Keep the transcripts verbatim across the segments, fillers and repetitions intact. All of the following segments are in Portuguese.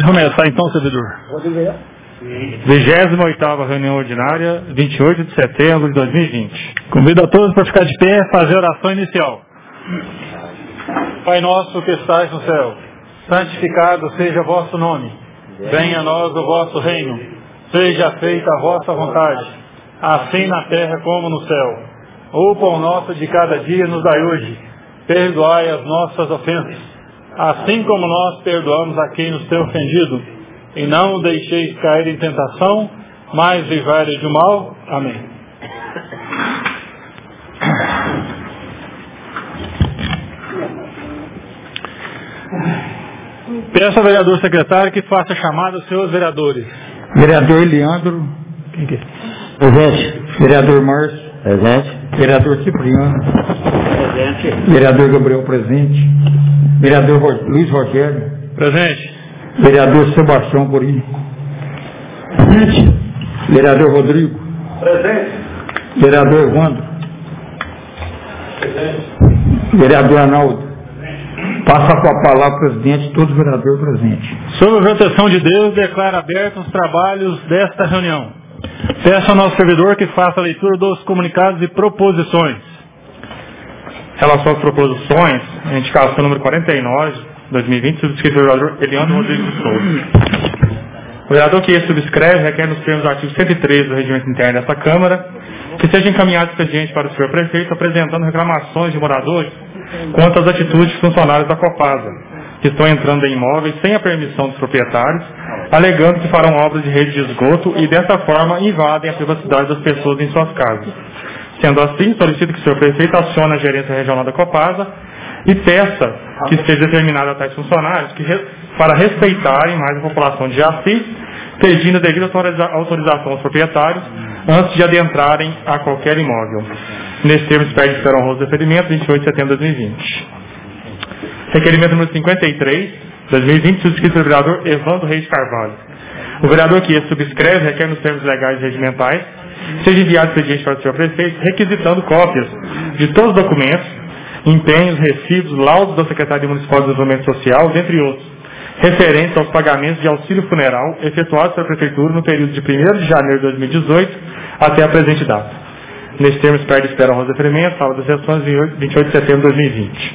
começar então, servidor. vigésima oitava reunião ordinária, vinte e oito de setembro de dois mil e vinte. Convido a todos para ficar de pé e fazer a oração inicial. Pai nosso que estais no céu, santificado seja vosso nome. Venha a nós o vosso reino. Seja feita a vossa vontade, assim na terra como no céu. O pão nosso de cada dia nos dai hoje. Perdoai as nossas ofensas, assim como nós perdoamos a quem nos tem ofendido. E não o deixeis cair em tentação, mas livrai-o do mal. Amém. Peço ao vereador secretário que faça chamada aos seus vereadores. Vereador Leandro. Quem que é? Presente. Vereador Márcio. Presente. Vereador Cipriano. Presente. Vereador Gabriel presente. Vereador Luiz Rogério. Presente. Vereador Sebastião Corim. Presente. Vereador Rodrigo. Presente. Vereador Evandro. Presente. Vereador Arnaldo. Passa com a palavra, presidente, todos os vereadores presentes. Sob a proteção de Deus, declaro abertos os trabalhos desta reunião. Peço ao nosso servidor que faça a leitura dos comunicados e proposições. Em relação às proposições, a indicação número quarenta e nove, dois mil e vinte, subscrito pelo vereador Eliandro Rodrigues de Souza. O vereador que subscreve requer nos termos do artigo cento e treze do Regimento Interno desta Câmara que seja encaminhado expediente para o senhor prefeito apresentando reclamações de moradores quanto às atitudes de funcionários da Copasa, que estão entrando em imóveis sem a permissão dos proprietários, alegando que farão obras de rede de esgoto e, dessa forma, invadem a privacidade das pessoas em suas casas. Sendo assim, solicito que o senhor prefeito acione a gerência regional da Copasa e peça que seja determinado a tais funcionários que, para respeitarem mais a população de Jaci, pedindo a devida autorização aos proprietários antes de adentrarem a qualquer imóvel. Nesse termo, espero que será honroso deferimento, vinte e oito de setembro de dois mil e vinte. Requerimento número cinquenta e três, dois mil e vinte, subscrito pelo vereador Evandro Reis Carvalho. O vereador que subscreve requer nos termos legais e regimentais seja enviado expediente para o senhor prefeito requisitando cópias de todos os documentos, empenhos, recibos, laudos da Secretaria Municipal de Desenvolvimento Social, dentre outros, referentes aos pagamentos de auxílio funeral efetuados pela Prefeitura no período de primeiro de janeiro de dois mil e dezoito até a presente data. Neste termo, espero e espero honroso deferimento, sala das sessões, vinte e oito de setembro de dois mil e vinte.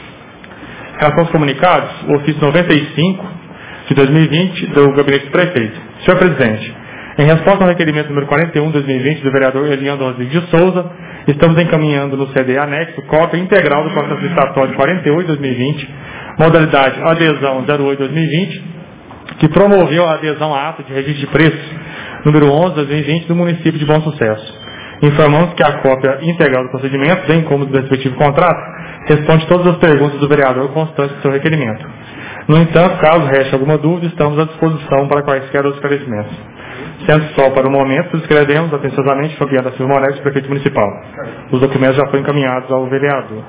Em relação aos comunicados, o ofício noventa e cinco de dois mil e vinte do Gabinete do Prefeito. Senhor Presidente, em resposta ao requerimento número quarenta e um de dois mil e vinte do vereador Eliandro Rodrigues de Souza, estamos encaminhando no C D anexo cópia integral do processo licitatório quarenta e oito de dois mil e vinte, modalidade adesão zero oito de dois mil e vinte, que promoveu a adesão à ata de registro de preços número onze de dois mil e vinte do município de Bom Sucesso. Informamos que a cópia integral do procedimento, bem como do respectivo contrato, responde todas as perguntas do vereador constantes do seu requerimento. No entanto, caso reste alguma dúvida, estamos à disposição para quaisquer outros esclarecimentos. Sendo só para o momento, subscrevemos atenciosamente Fabiano da Silva Moretti, prefeito municipal. Os documentos já foram encaminhados ao vereador.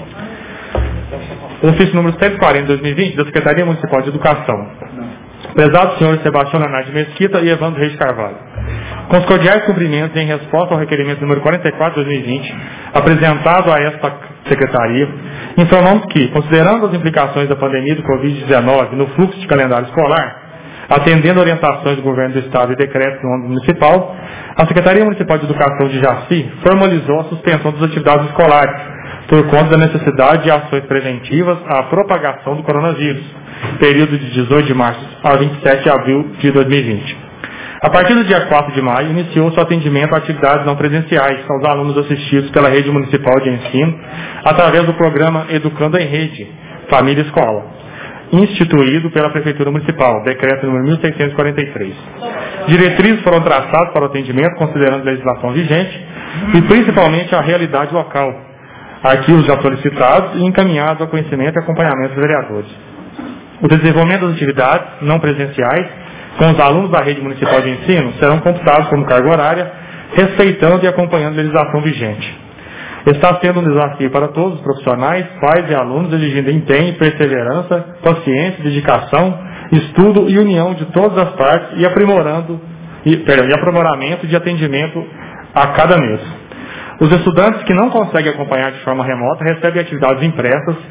O ofício número cento e quarenta de dois mil e vinte da Secretaria Municipal de Educação. Prezados senhores Sebastião Leonardo de Mesquita e Evandro Reis Carvalho. Com os cordiais cumprimentos em resposta ao requerimento número quarenta e quatro de dois mil e vinte, apresentado a esta Secretaria, informamos que, considerando as implicações da pandemia do covid dezenove no fluxo de calendário escolar, atendendo orientações do Governo do Estado e decretos no âmbito municipal, a Secretaria Municipal de Educação de Jaci formalizou a suspensão das atividades escolares, por conta da necessidade de ações preventivas à propagação do coronavírus, período de dezoito de março a vinte e sete de abril de dois mil e vinte. A partir do dia quatro de maio, iniciou-se o atendimento a atividades não presenciais aos alunos assistidos pela Rede Municipal de Ensino, através do programa Educando em Rede, Família Escola, instituído pela Prefeitura Municipal, decreto número mil seiscentos e quarenta e três. Diretrizes foram traçadas para o atendimento, considerando a legislação vigente e principalmente a realidade local, arquivos já solicitados e encaminhados ao conhecimento e acompanhamento dos vereadores. O desenvolvimento das atividades não presenciais com os alunos da Rede Municipal de Ensino serão computados como carga horária, respeitando e acompanhando a legislação vigente. Está sendo um desafio para todos os profissionais, pais e alunos, exigindo empenho, perseverança, paciência, dedicação, estudo e união de todas as partes e, aprimorando, e, perdão, e aprimoramento de atendimento a cada mês. Os estudantes que não conseguem acompanhar de forma remota recebem atividades impressas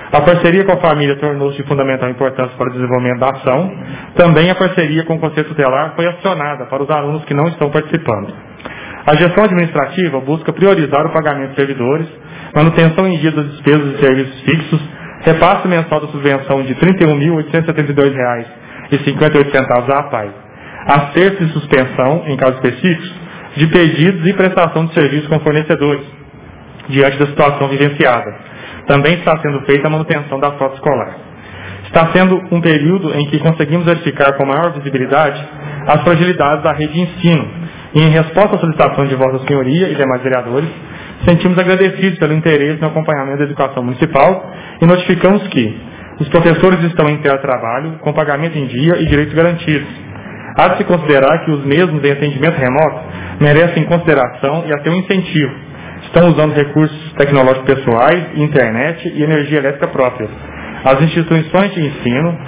A parceria com a família tornou-se de fundamental importância para o desenvolvimento da ação. Também a parceria com o Conselho Tutelar foi acionada para os alunos que não estão participando. A gestão administrativa busca priorizar o pagamento de servidores, manutenção em dia das despesas de serviços fixos, repasse mensal da subvenção de trinta e um mil oitocentos e setenta e dois reais e cinquenta e oito centavos à APAE, acerto de suspensão, em casos específicos, de pedidos e prestação de serviços com fornecedores, diante da situação vivenciada. Também está sendo feita a manutenção da frota escolar. Está sendo um período em que conseguimos verificar com maior visibilidade as fragilidades da rede de ensino, e em resposta à solicitação de Vossa Senhoria e demais vereadores, sentimos agradecidos pelo interesse no acompanhamento da educação municipal e notificamos que os professores estão em teletrabalho, com pagamento em dia e direitos garantidos. Há de se considerar que os mesmos em atendimento remoto merecem consideração e até um incentivo. Estão usando recursos tecnológicos pessoais, internet e energia elétrica própria. As instituições de ensino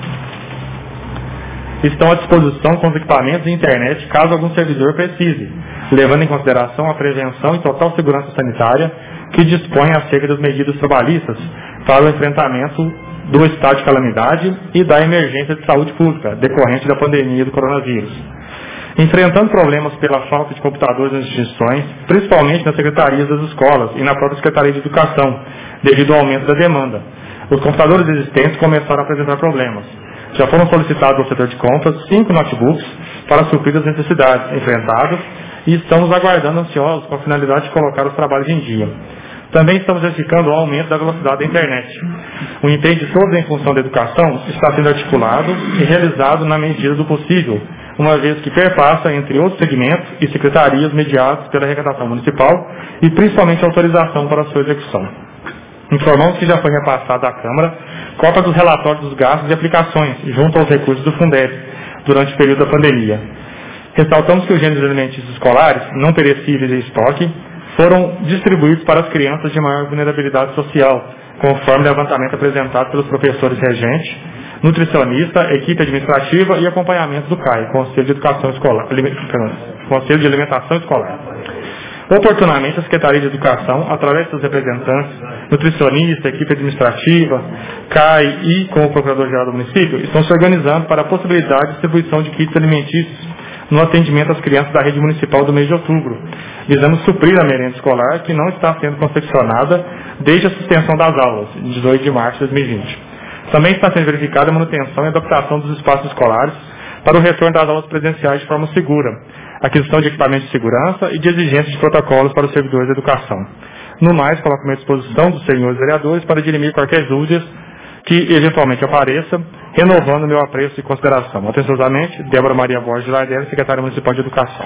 estão à disposição com os equipamentos e internet caso algum servidor precise, levando em consideração a prevenção e total segurança sanitária que dispõe acerca das medidas trabalhistas para o enfrentamento do estado de calamidade e da emergência de saúde pública decorrente da pandemia do coronavírus. Enfrentando problemas pela falta de computadores nas instituições, principalmente nas secretarias das escolas e na própria Secretaria de Educação, devido ao aumento da demanda. Os computadores existentes começaram a apresentar problemas. Já foram solicitados ao setor de compras cinco notebooks para suprir as necessidades enfrentadas e estamos aguardando ansiosos com a finalidade de colocar os trabalhos em dia. Também estamos verificando o aumento da velocidade da internet. O empenho de todos em função da educação está sendo articulado e realizado na medida do possível, uma vez que perpassa entre outros segmentos e secretarias mediados pela arrecadação municipal e principalmente a autorização para a sua execução. Informamos que já foi repassada à Câmara cópia dos relatórios dos gastos e aplicações junto aos recursos do Fundeb durante o período da pandemia. Ressaltamos que os gêneros alimentícios escolares, não perecíveis e estoque, foram distribuídos para as crianças de maior vulnerabilidade social, conforme o levantamento apresentado pelos professores regentes, nutricionista, equipe administrativa e acompanhamento do C A I, Conselho de Educação Escolar, Conselho de Alimentação Escolar. Oportunamente, a Secretaria de Educação, através dos representantes, nutricionista, equipe administrativa, C A I e com o Procurador-Geral do Município, estão se organizando para a possibilidade de distribuição de kits alimentícios no atendimento às crianças da rede municipal do mês de outubro, visando suprir a merenda escolar que não está sendo confeccionada desde a suspensão das aulas, em dezoito de março de dois mil e vinte. Também está sendo verificada a manutenção e adaptação dos espaços escolares para o retorno das aulas presenciais de forma segura, aquisição de equipamentos de segurança e de exigência de protocolos para os servidores da educação. No mais, coloco-me à disposição dos senhores vereadores para dirimir qualquer dúvida que eventualmente apareça, renovando meu apreço e consideração. Atenciosamente, Débora Maria Borges de Lardela, Secretária Municipal de Educação.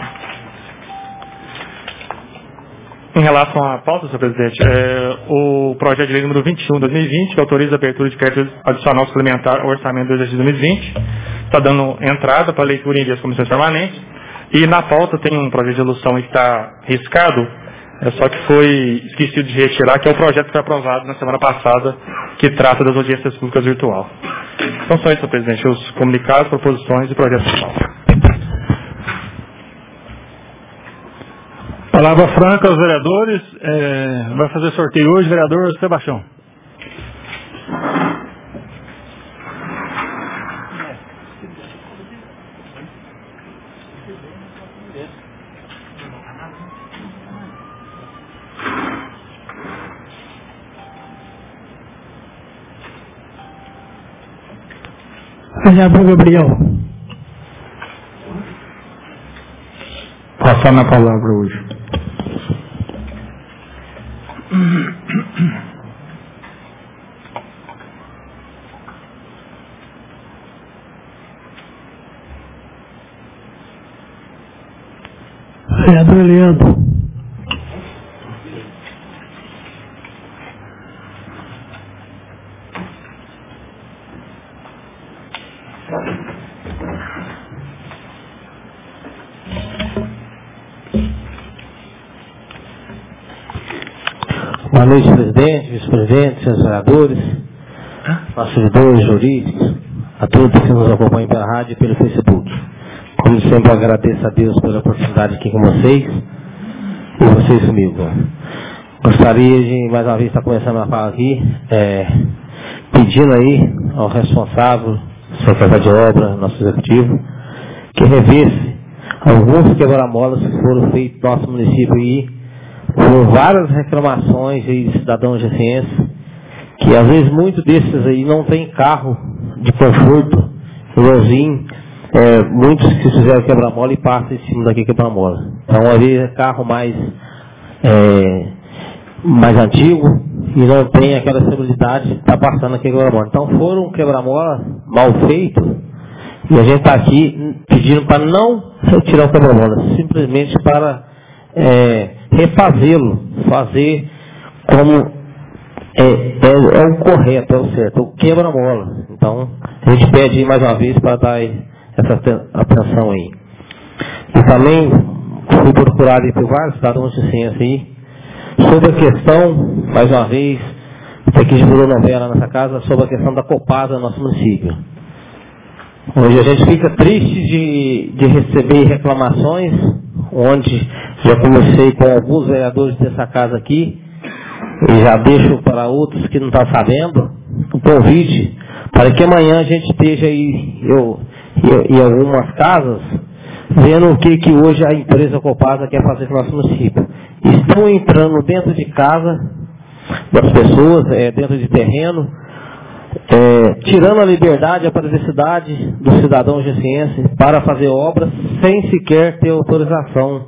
Em relação à pauta, senhor presidente, é, o projeto de lei número vinte e um de dois mil e vinte, que autoriza a abertura de crédito adicional suplementar ao orçamento do exercício de dois mil e vinte, está dando entrada para leitura em dias comissões permanentes, e na pauta tem um projeto de resolução que está riscado, é, só que foi esquecido de retirar, que é o projeto que foi aprovado na semana passada, que trata das audiências públicas virtual. Então, só isso, senhor presidente, os comunicados, proposições e projetos de pauta. Palavra franca aos vereadores. É, vai fazer sorteio hoje, vereador Sebastião. Vereador Gabriel. Passando a palavra hoje. Vereador Leandro. Boa noite, presidente, vice-presidente, senhores vereadores, servidores jurídicos, a todos que nos acompanham pela rádio e pelo Facebook. Como sempre, eu agradeço a Deus pela oportunidade aqui com vocês e vocês comigo. Gostaria de, mais uma vez, estar começando a falar aqui, é, pedindo aí ao responsável, secretário de obra, nosso executivo, que revesse alguns quebra-molas que foram feitos no nosso município aí, por várias reclamações aí de cidadãos jaceenses, que às vezes muitos desses aí não tem carro de conforto, igualzinho, é, muitos que fizeram quebra-mola e passam em cima daqui quebra-mola. Então, às vezes é carro mais, é, mais antigo e não tem aquela estabilidade de estar passando aqui quebra-mola. Então, foram quebra-mola mal feito e a gente está aqui pedindo para não retirar o quebra-mola, simplesmente para é, refazê-lo, fazer como É, é, é o correto, é o certo, é o quebra-mola. Então, a gente pede mais uma vez para dar essa atenção aí. E também fui procurado por vários cidadãos de ciência aí, sobre a questão, mais uma vez, isso aqui divulgou novela nessa casa, sobre a questão da Copasa no nosso município. Hoje a gente fica triste de, de receber reclamações, onde já conversei com alguns vereadores dessa casa aqui, e já deixo para outros que não estão sabendo, o convite para que amanhã a gente esteja aí, eu, em algumas casas, vendo o que, que hoje a empresa Copasa quer fazer com o nosso município. Estão entrando dentro de casa das pessoas, é, dentro de terreno, é, tirando a liberdade e a privacidade do cidadão jaceense para fazer obras sem sequer ter autorização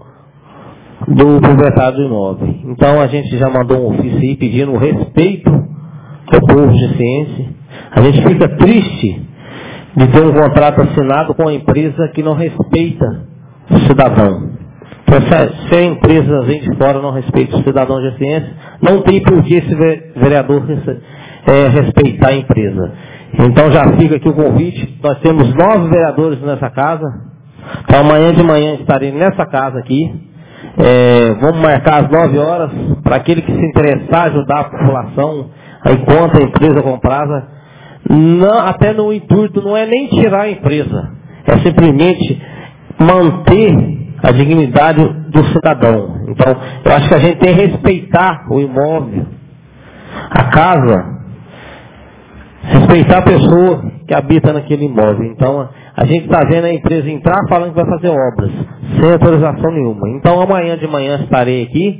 do proprietário do imóvel. Então a gente já mandou um ofício aí pedindo o respeito ao povo jaceense. A gente fica triste de ter um contrato assinado com uma empresa que não respeita o cidadão. Então, se a empresa vem de fora não respeita o cidadão jaceense, não tem por que esse vereador é, respeitar a empresa. Então já fica aqui o convite. Nós temos nove vereadores nessa casa. Então amanhã de manhã estarei nessa casa aqui. É, vamos marcar às nove horas para aquele que se interessar ajudar a população, aí conta a empresa comprada, não, até no intuito não é nem tirar a empresa, é simplesmente manter a dignidade do cidadão. Então, eu acho que a gente tem que respeitar o imóvel, a casa, respeitar a pessoa que habita naquele imóvel. Então, a gente está vendo a empresa entrar falando que vai fazer obras, sem autorização nenhuma. Então, amanhã de manhã estarei aqui.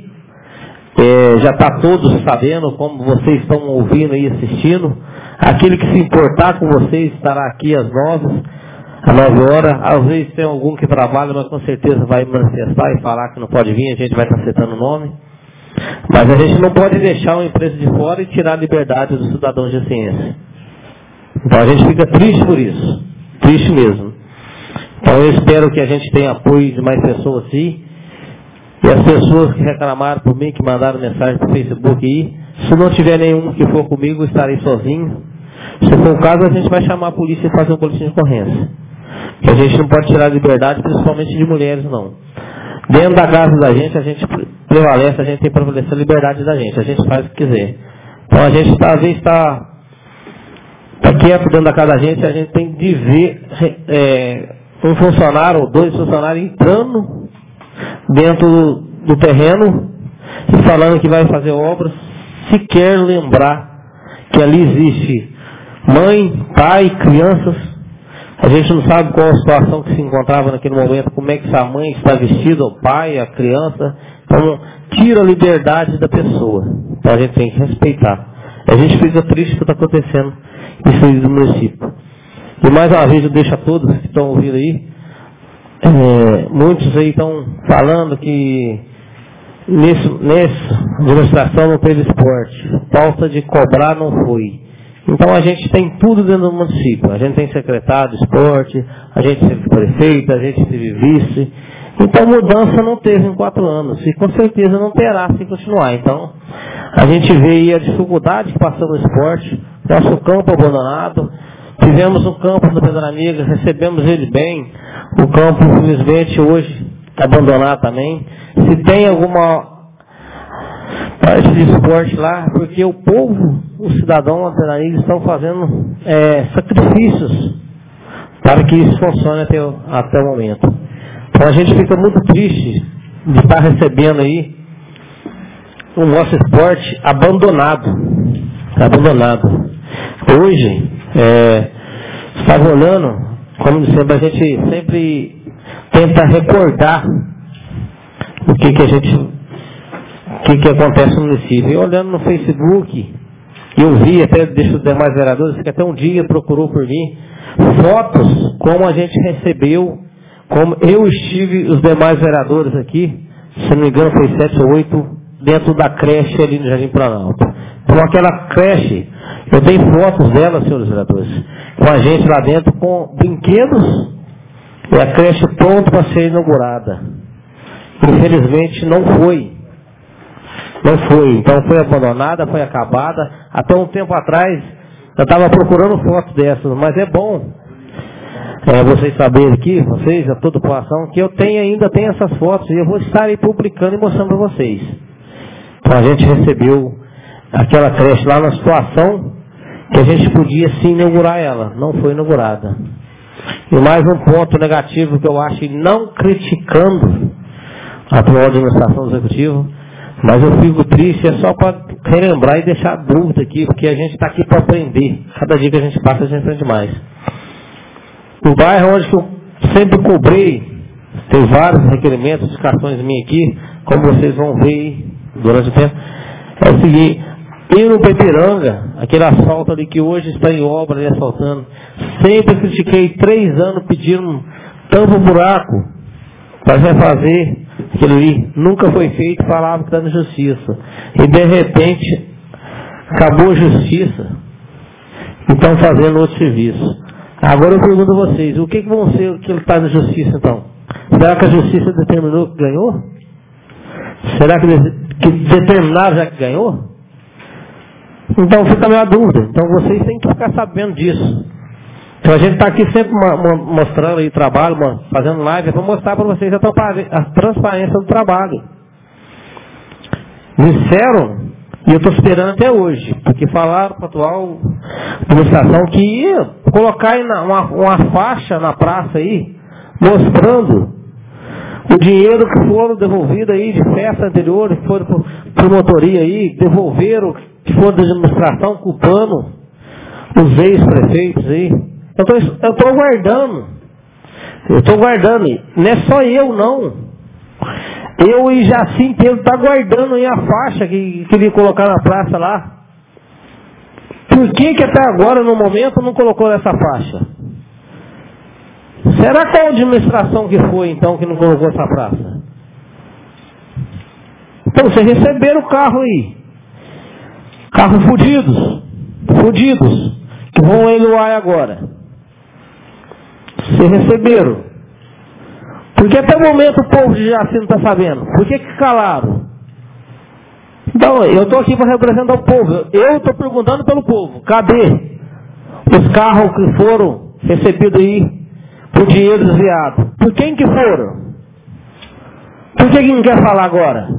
É, já está todos sabendo, como vocês estão ouvindo e assistindo. Aquele que se importar com vocês estará aqui às nove, às nove horas. Às vezes tem algum que trabalha, mas com certeza vai manifestar e falar que não pode vir, a gente vai estar citando o nome. Mas a gente não pode deixar uma empresa de fora e tirar a liberdade do cidadão jaceense. Então a gente fica triste por isso. Triste mesmo. Então eu espero que a gente tenha apoio de mais pessoas assim. E as pessoas que reclamaram por mim, que mandaram mensagem para o Facebook aí, se não tiver nenhum que for comigo, eu estarei sozinho. Se for o caso, a gente vai chamar a polícia e fazer um boletim de ocorrência. Porque a gente não pode tirar a liberdade, principalmente de mulheres, não. Dentro da casa da gente, a gente prevalece, a gente tem que prevalecer a liberdade da gente. A gente faz o que quiser. Então a gente, às vezes, está... Está quieto dentro da casa da gente, a gente tem de ver é, um funcionário ou dois funcionários entrando dentro do, do terreno e falando que vai fazer obras, sequer lembrar que ali existe mãe, pai, crianças. A gente não sabe qual a situação que se encontrava naquele momento, como é que essa mãe está vestida, o pai, a criança. Então, tira a liberdade da pessoa. Então a gente tem que respeitar. A gente fica triste com o que está acontecendo isso aí do município. E mais uma vez eu deixo a todos que estão ouvindo aí, é, muitos aí estão falando que nesse, nessa administração não teve esporte, falta de cobrar não foi. Então a gente tem tudo dentro do município, a gente tem secretário de esporte, a gente teve prefeito, a gente teve vice. Então mudança não teve em quatro anos e com certeza não terá se continuar. Então a gente vê aí a dificuldade que passou no esporte, nosso campo abandonado, tivemos um campo no Pedra Negra, recebemos ele bem, o campo infelizmente hoje está abandonado também. Se tem alguma parte de esporte lá, porque o povo, o cidadão da Pedra Negra estão fazendo é, sacrifícios para que isso funcione até, até o momento. Então a gente fica muito triste de estar recebendo aí o nosso esporte abandonado. Abandonado. Hoje, é, estava olhando, como sempre, a gente sempre tenta recordar o que, que a gente, o que, que acontece no município. E olhando no Facebook, eu vi, até deixo os demais vereadores, que até um dia procurou por mim, fotos como a gente recebeu, como eu estive, os demais vereadores aqui, se não me engano foi sete ou oito, dentro da creche ali no Jardim Planalto. Então aquela creche, eu tenho fotos dela, senhores vereadores, com a gente lá dentro, com brinquedos, e a creche pronta para ser inaugurada. Infelizmente não foi. Não foi. Então foi abandonada, foi acabada. Até um tempo atrás, eu estava procurando fotos dessas, mas é bom é, vocês saberem aqui, vocês, a toda a população, que eu tenho ainda tenho essas fotos e eu vou estar aí publicando e mostrando para vocês. Então a gente recebeu aquela creche lá na situação que a gente podia sim inaugurar ela. Não foi inaugurada. E mais um ponto negativo que eu acho, não criticando a atual administração executiva, mas eu fico triste, é só para relembrar e deixar dúvida aqui, porque a gente está aqui para aprender. Cada dia que a gente passa, a gente aprende mais. O bairro onde eu sempre cobrei, tem vários requerimentos, indicações minhas aqui, como vocês vão ver durante o tempo, é o seguinte: ir no Peipiranga, aquele asfalto ali que hoje está em obra, ali asfaltando, sempre critiquei, três anos pedindo tampa buraco para refazer aquilo ali, nunca foi feito, falava que está na justiça, e de repente acabou a justiça e estão fazendo outro serviço. Agora eu pergunto a vocês, o que, que vão ser que ele está na justiça então? Será que a justiça determinou que ganhou? Será que, que determinaram já que ganhou? Então fica a minha dúvida. Então vocês têm que ficar sabendo disso. Então a gente está aqui sempre mostrando aí trabalho, fazendo live, para mostrar para vocês a transparência do trabalho. Me disseram, e eu estou esperando até hoje, porque falaram para a atual administração que ia colocar aí uma, uma faixa na praça aí, mostrando o dinheiro que foram devolvido aí de festa anterior, que foram por promotoria aí, devolveram, que foram da administração, culpando os ex-prefeitos aí. Eu estou aguardando. Eu estou aguardando. Não é só eu, não. Eu e Jacinto Pedro está aguardando aí a faixa que queria colocar na praça lá. Por que que até agora, no momento, não colocou essa faixa? Será qual administração que foi, então, que não colocou essa praça? Então, vocês receberam o carro aí. Carros fudidos. Fudidos. Que vão leiloar agora. Vocês receberam. Porque até o momento o povo de Jacinto não está sabendo. Por que que calaram? Então, eu estou aqui para representar o povo. Eu estou perguntando pelo povo. Cadê os carros que foram recebidos aí por dinheiro desviado? Por quem que foram? Por que que não quer falar agora?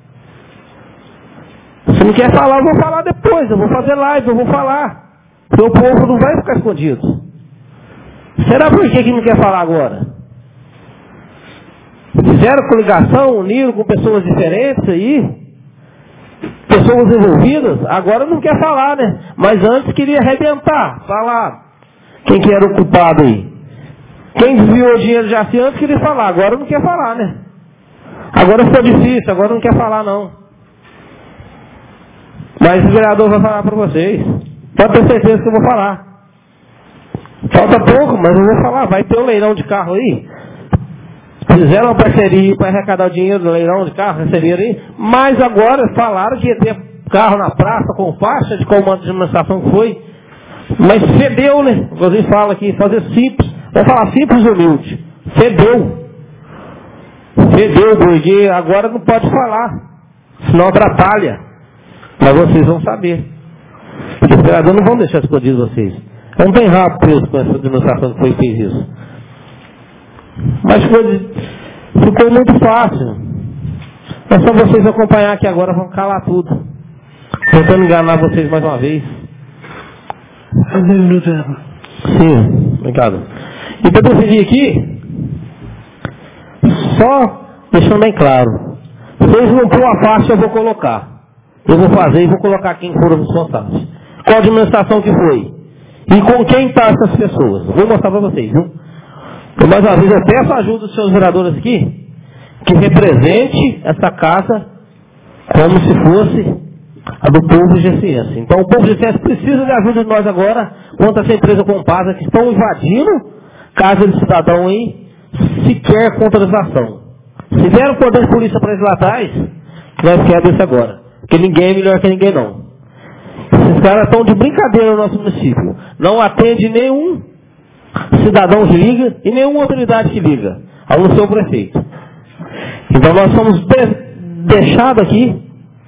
Se não quer falar, eu vou falar depois. Eu vou fazer live, eu vou falar. Porque o povo não vai ficar escondido. Será por que que não quer falar agora? Fizeram coligação, uniram com pessoas diferentes aí, pessoas envolvidas, agora não quer falar, né? Mas antes queria arrebentar, falar quem que era o culpado aí. Quem desviou o dinheiro já assim antes queria falar, agora não quer falar, né? Agora ficou difícil, agora não quer falar não. Mas o vereador vai falar para vocês. Pode ter certeza que eu vou falar. Falta pouco, mas eu vou falar. Vai ter um leilão de carro aí. Fizeram uma parceria para arrecadar o dinheiro do leilão de carro, receberam aí. Mas agora falaram que ia ter carro na praça com faixa de comando de administração que foi. Mas fedeu, né? Inclusive fala aqui, fazer simples. Vamos falar simples e humilde. Fedeu. Fedeu, porque agora não pode falar. Senão atrapalha. Mas vocês vão saber. Porque os vereadores não vão deixar escondido vocês. Não tem rabo preso com essa administração que foi fez isso. Mas foi, ficou muito fácil. É só vocês acompanhar que agora vão calar tudo. Tentando enganar vocês mais uma vez. Sim, obrigado. E para decidir aqui, só deixando bem claro, vocês não pôr a faixa, eu vou colocar. Eu vou fazer e vou colocar quem for os responsáveis. qual administração que foi e com quem estão essas pessoas. Vou mostrar para vocês, viu? Então, mais uma vez, eu peço a ajuda dos seus vereadores aqui, que represente essa casa como se fosse a do povo gessense. Então, o povo gessense precisa de ajuda de nós agora contra essa empresa Compasa que estão invadindo casa de cidadão aí, sequer com autorização. Se vieram poder de polícia para eles lá atrás, nós queremos isso agora. Porque ninguém é melhor que ninguém, não. Esses caras estão de brincadeira no nosso município. Não atende nenhum cidadão que liga e nenhuma autoridade que liga, ao não ser o prefeito. Então nós somos de, deixados aqui,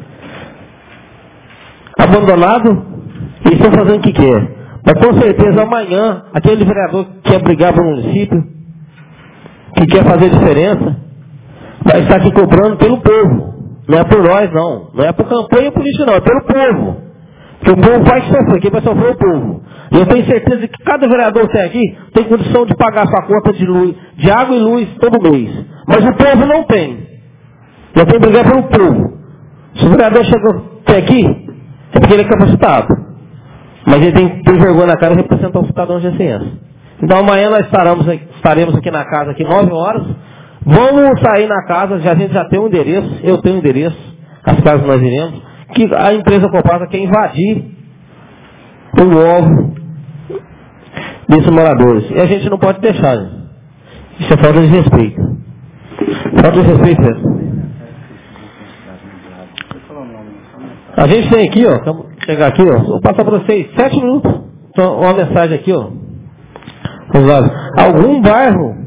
abandonados, e estão fazendo o que quer. Mas com certeza amanhã, aquele vereador que quer brigar para o município, que quer fazer diferença, vai estar aqui cobrando pelo povo. Não é por nós, não. Não é por campanha política, não. É pelo povo. Porque o povo vai sofrer. Quem vai sofrer é o povo. E eu tenho certeza que cada vereador que tem aqui tem condição de pagar sua conta de luz, de água e luz todo mês. Mas o povo não tem. Eu tenho que brigar pelo povo. Se o vereador chegou até aqui, é porque ele é capacitado. Mas ele tem que ter vergonha na cara e representar o cidadão gessense. Então amanhã nós estaremos, estaremos aqui na casa, aqui nove horas. Vamos sair na casa, já, a gente já tem um endereço, eu tenho um endereço, as casas nós iremos, que a empresa Compasa quer invadir o alvo desses moradores. E a gente não pode deixar, né? Isso é falta de respeito. Falta de respeito mesmo. A gente tem aqui, ó, vamos chegar aqui, ó, vou passar para vocês sete minutos. Então, uma mensagem aqui, ó. Algum bairro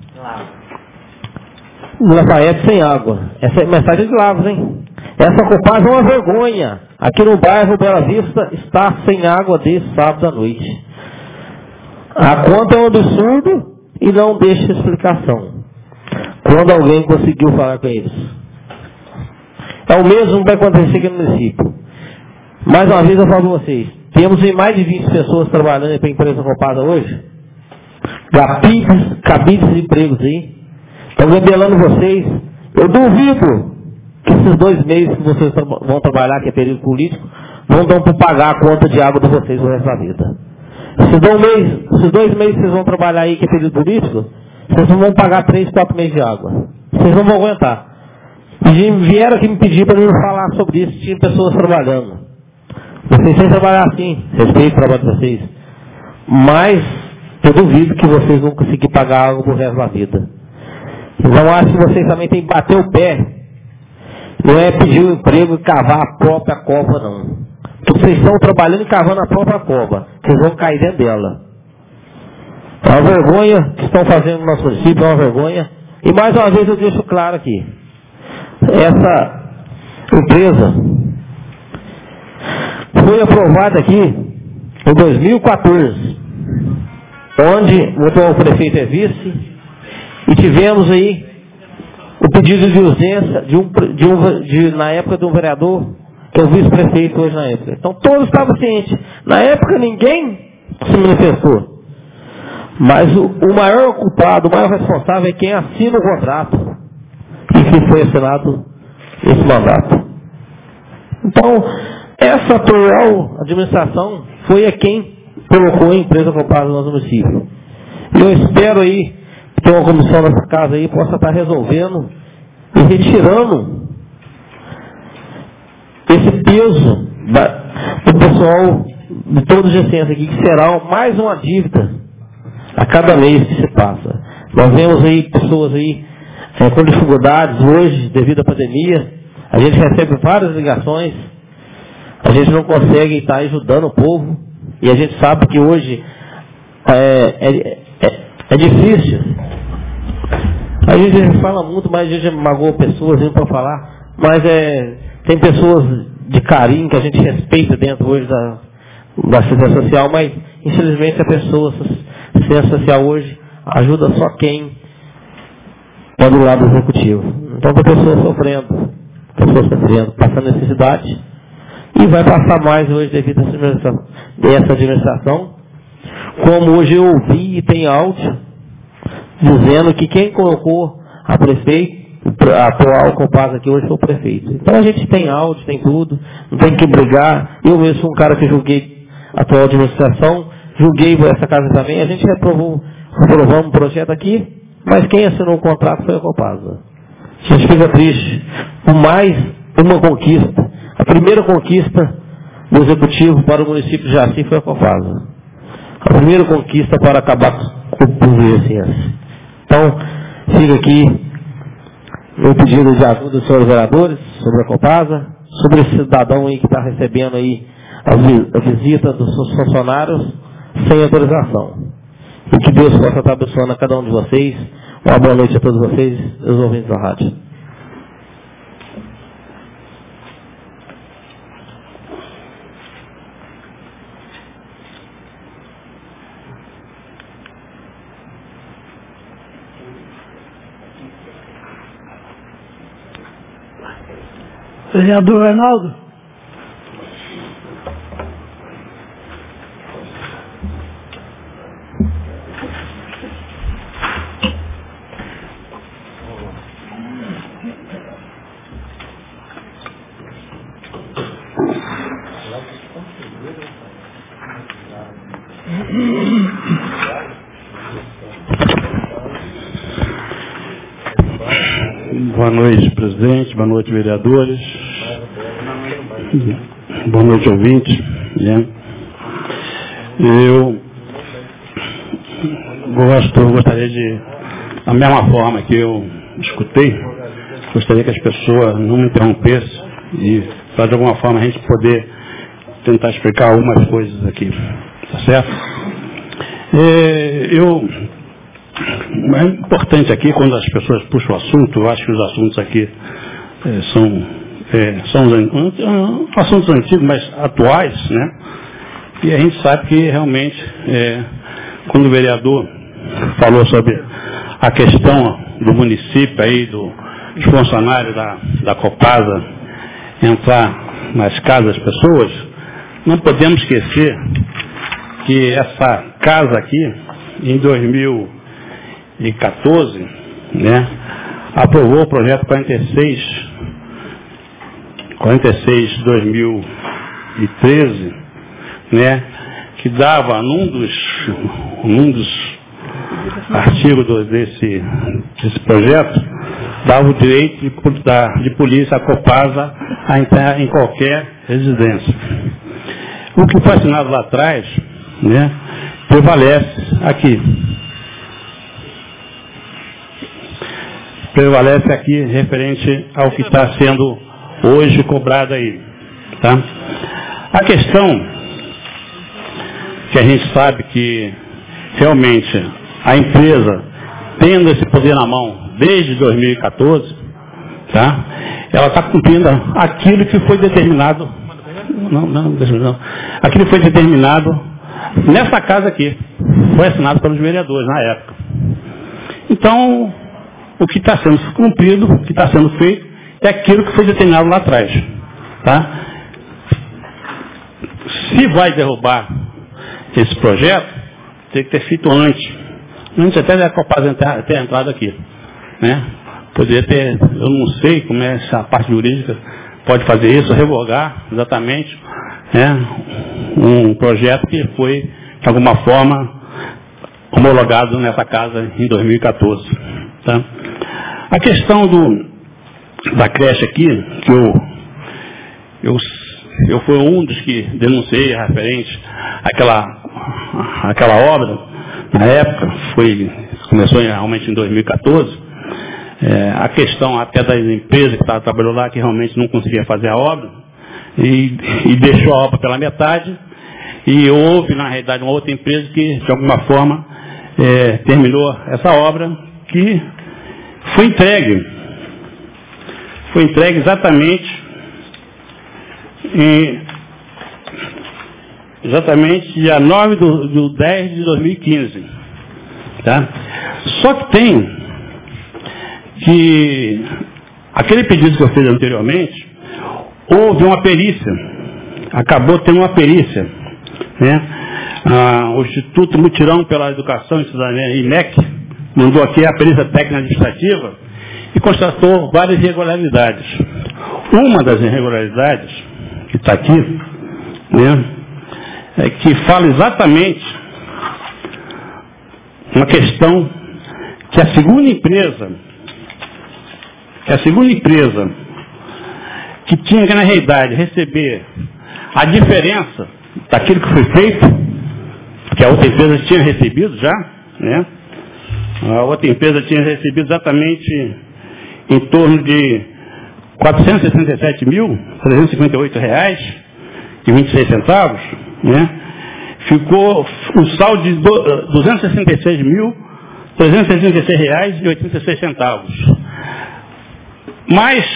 Lafayette sem água. Essa é mensagem de Lavos, hein? Essa Compasa é uma vergonha. Aqui no bairro Bela Vista está sem água desde sábado à noite. A conta é um absurdo e não deixa explicação. Quando alguém conseguiu falar com eles. É o mesmo que vai acontecer aqui no município. Mais uma vez eu falo para vocês. Temos mais de vinte pessoas trabalhando para a empresa Compasa hoje. Cabides, cabides de empregos aí. Estão rebelando vocês. Eu duvido que esses dois meses que vocês vão trabalhar, que é período político, vão dar para pagar a conta de água de vocês o resto da vida. Esses dois meses, esses dois meses que vocês vão trabalhar aí, que é período político, vocês não vão pagar três, quatro meses de água. Vocês não vão aguentar. E vieram aqui me pedir para eu falar sobre isso, tinha pessoas trabalhando. Vocês têm que trabalhar assim, respeito o trabalho de vocês. Mas eu duvido que vocês vão conseguir pagar água pro resto da vida. Então acho que vocês também têm que bater o pé. Não é pedir um emprego e cavar a própria cova, não. Porque vocês estão trabalhando e cavando a própria cova. Vocês vão cair dentro dela. É uma vergonha que estão fazendo no nosso município, é uma vergonha. E mais uma vez eu deixo claro aqui. Essa empresa foi aprovada aqui em dois mil e quatorze, onde o atual prefeito é vice, e tivemos aí o pedido de urgência de um, de um, de, na época de um vereador, que é o vice-prefeito hoje na época. Então todos estavam cientes. Na época ninguém se manifestou. Mas o, o maior culpado, o maior responsável é quem assina o contrato e que foi assinado esse mandato. Então, essa atual administração foi a quem colocou a empresa Compasa no nosso município. E eu espero aí que uma comissão nessa casa aí possa estar resolvendo e retirando esse peso da, do pessoal de todo o gessense aqui, que será mais uma dívida a cada mês que se passa. Nós vemos aí pessoas aí é, com dificuldades hoje, devido à pandemia. A gente recebe várias ligações, a gente não consegue estar ajudando o povo, e a gente sabe que hoje é, é, é, é difícil. A gente fala muito, mas a gente magoa pessoas para falar, mas é, tem pessoas de carinho que a gente respeita dentro hoje da, da assistência social, mas infelizmente a pessoa, a assistência social hoje ajuda só quem é do lado executivo. Então a pessoa sofrendo, a pessoa sofrendo, passando necessidade, e vai passar mais hoje devido a essa administração, essa administração. Como hoje eu ouvi e tem áudio dizendo que quem colocou a prefeito, a atual Compasa aqui hoje foi o prefeito. Então a gente tem áudio, tem tudo, não tem que brigar. Eu mesmo sou um cara que joguei atual administração, julguei por essa casa também, a gente reprovou, reprovamos um projeto aqui, mas quem assinou o contrato foi a Copasa. A gente fica triste. O mais uma conquista, a primeira conquista do Executivo para o município de Jaci foi a Copasa. A primeira conquista para acabar com o pulverecência. Então, fica aqui meu pedido de ajuda dos senhores vereadores sobre a Copasa, sobre esse cidadão aí que está recebendo aí a, vi a visita dos seus funcionários sem autorização. E que Deus possa estar abençoando a cada um de vocês. Uma boa noite a todos vocês, os ouvintes da rádio. Vereador Arnaldo. Boa noite, presidente. Boa noite, vereadores. Boa noite, ouvintes. Né? Eu gosto, gostaria de, da mesma forma que eu escutei, gostaria que as pessoas não me interrompessem e, para de alguma forma, a gente poder tentar explicar algumas coisas aqui. Tá certo? É, eu... É importante aqui, quando as pessoas puxam o assunto, eu acho que os assuntos aqui é, são, é, são assuntos antigos, mas atuais, né? E a gente sabe que realmente, é, quando o vereador falou sobre a questão do município aí, do, dos funcionários da, da Copasa entrar nas casas das pessoas, não podemos esquecer que essa casa aqui, em dois mil e quatorze, né, aprovou o projeto quarenta e seis, quarenta e seis de dois mil e treze, né, que dava num dos, num dos artigos do, desse, desse projeto, dava o direito de, da, de polícia, a Copasa, a entrar em qualquer residência. O que foi assinado lá atrás, né, prevalece aqui. Prevalece aqui referente ao que está sendo hoje cobrado aí. Tá? A questão que a gente sabe que realmente a empresa, tendo esse poder na mão desde dois mil e quatorze, tá? Ela está cumprindo aquilo que foi determinado, não, não, não, aquilo que foi determinado nessa casa aqui, foi assinado pelos vereadores na época. Então, o que está sendo cumprido, o que está sendo feito, é aquilo que foi determinado lá atrás. Tá? Se vai derrubar esse projeto, tem que ter feito antes. Antes até da Copasa ter entrado aqui. Né? Poderia ter, eu não sei como é essa parte jurídica, pode fazer isso, revogar exatamente, né, um projeto que foi, de alguma forma, homologado nessa casa em dois mil e quatorze. Tá? A questão do, da creche aqui, que eu, eu, eu fui um dos que denunciei referente àquela, àquela obra, na época, foi, começou realmente em dois mil e quatorze, é, a questão até das empresas que estavam trabalhando lá, que realmente não conseguia fazer a obra, e, e deixou a obra pela metade, e houve, na realidade, uma outra empresa que, de alguma forma, é, terminou essa obra, que foi entregue. Foi entregue exatamente em exatamente dia nove de dez de dois mil e quinze. Tá? Só que tem que aquele pedido que eu fiz anteriormente, houve uma perícia, acabou tendo uma perícia, né? Ah, o Instituto Mutirão pela Educação e Cidadania, I M E C, mandou aqui a perícia técnica administrativa e constatou várias irregularidades. Uma das irregularidades que está aqui, né, é, que fala exatamente uma questão que a segunda empresa, que a segunda empresa que tinha que, na realidade, receber a diferença daquilo que foi feito, que a outra empresa tinha recebido já, né? A outra empresa tinha recebido exatamente em torno de quatrocentos e sessenta e sete mil, trezentos e cinquenta e oito reais e vinte e seis centavos, né? Ficou um saldo de duzentos e sessenta e seis mil, trezentos e sessenta e seis reais e oitenta e seis centavos. Mas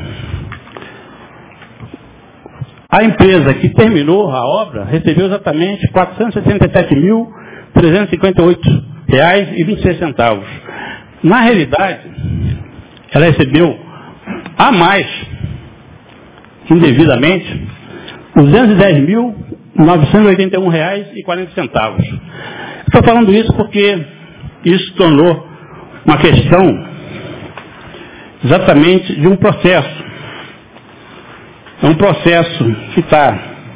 a empresa que terminou a obra recebeu exatamente quatrocentos e sessenta e sete mil, trezentos e cinquenta e oito reais e vinte e seis centavos. Na realidade, ela recebeu a mais, indevidamente, duzentos e dez mil, novecentos e oitenta e um reais e quarenta centavos. Estou falando isso porque isso tornou uma questão exatamente de um processo. É um processo que está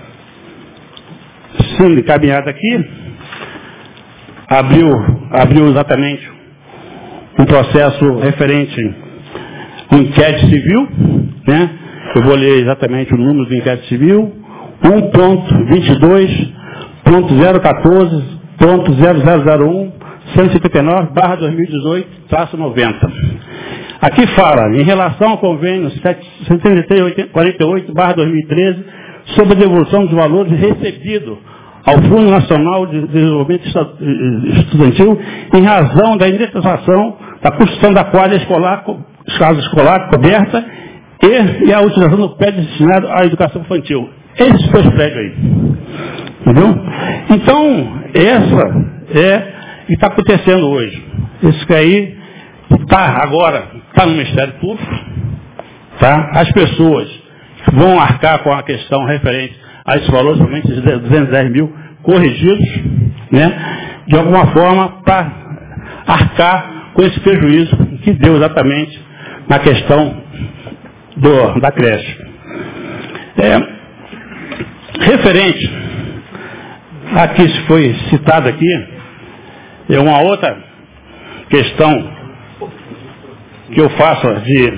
sendo encaminhado aqui. Abriu, abriu exatamente um processo referente ao inquérito civil, né? Eu vou ler exatamente o número do inquérito civil, um ponto vinte e dois ponto zero quatorze ponto zero zero zero um cento e cinquenta e nove barra dois mil e dezoito traço noventa. Aqui fala, em relação ao convênio setenta e três quarenta e oito barra dois mil e treze, sobre a devolução dos valores recebidos ao Fundo Nacional de Desenvolvimento Estudantil em razão da indenização da construção da quadra escolar, casa escolar coberta e, e a utilização do prédio destinado à educação infantil. Esses dois prédios aí. Entendeu? Então, essa é o que está acontecendo hoje. Isso que aí está agora, está no Ministério Público, tá? As pessoas vão arcar com a questão referente a esses valores, somente duzentos e dez mil corrigidos, né? De alguma forma, para arcar com esse prejuízo que deu exatamente na questão do, da creche. É, referente a que foi citado aqui, é uma outra questão que eu faço de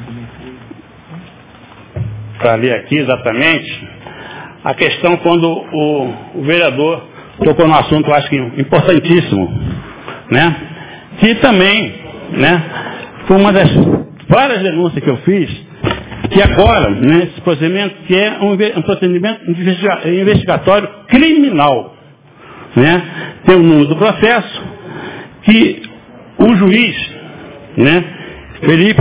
para ler aqui exatamente, a questão quando o, o vereador tocou no assunto, eu acho que importantíssimo, né? Que também, né, foi uma das várias denúncias que eu fiz, que agora, né, esse procedimento que é um, um procedimento investigatório criminal, né? Tem o número do processo, que o juiz, né, Felipe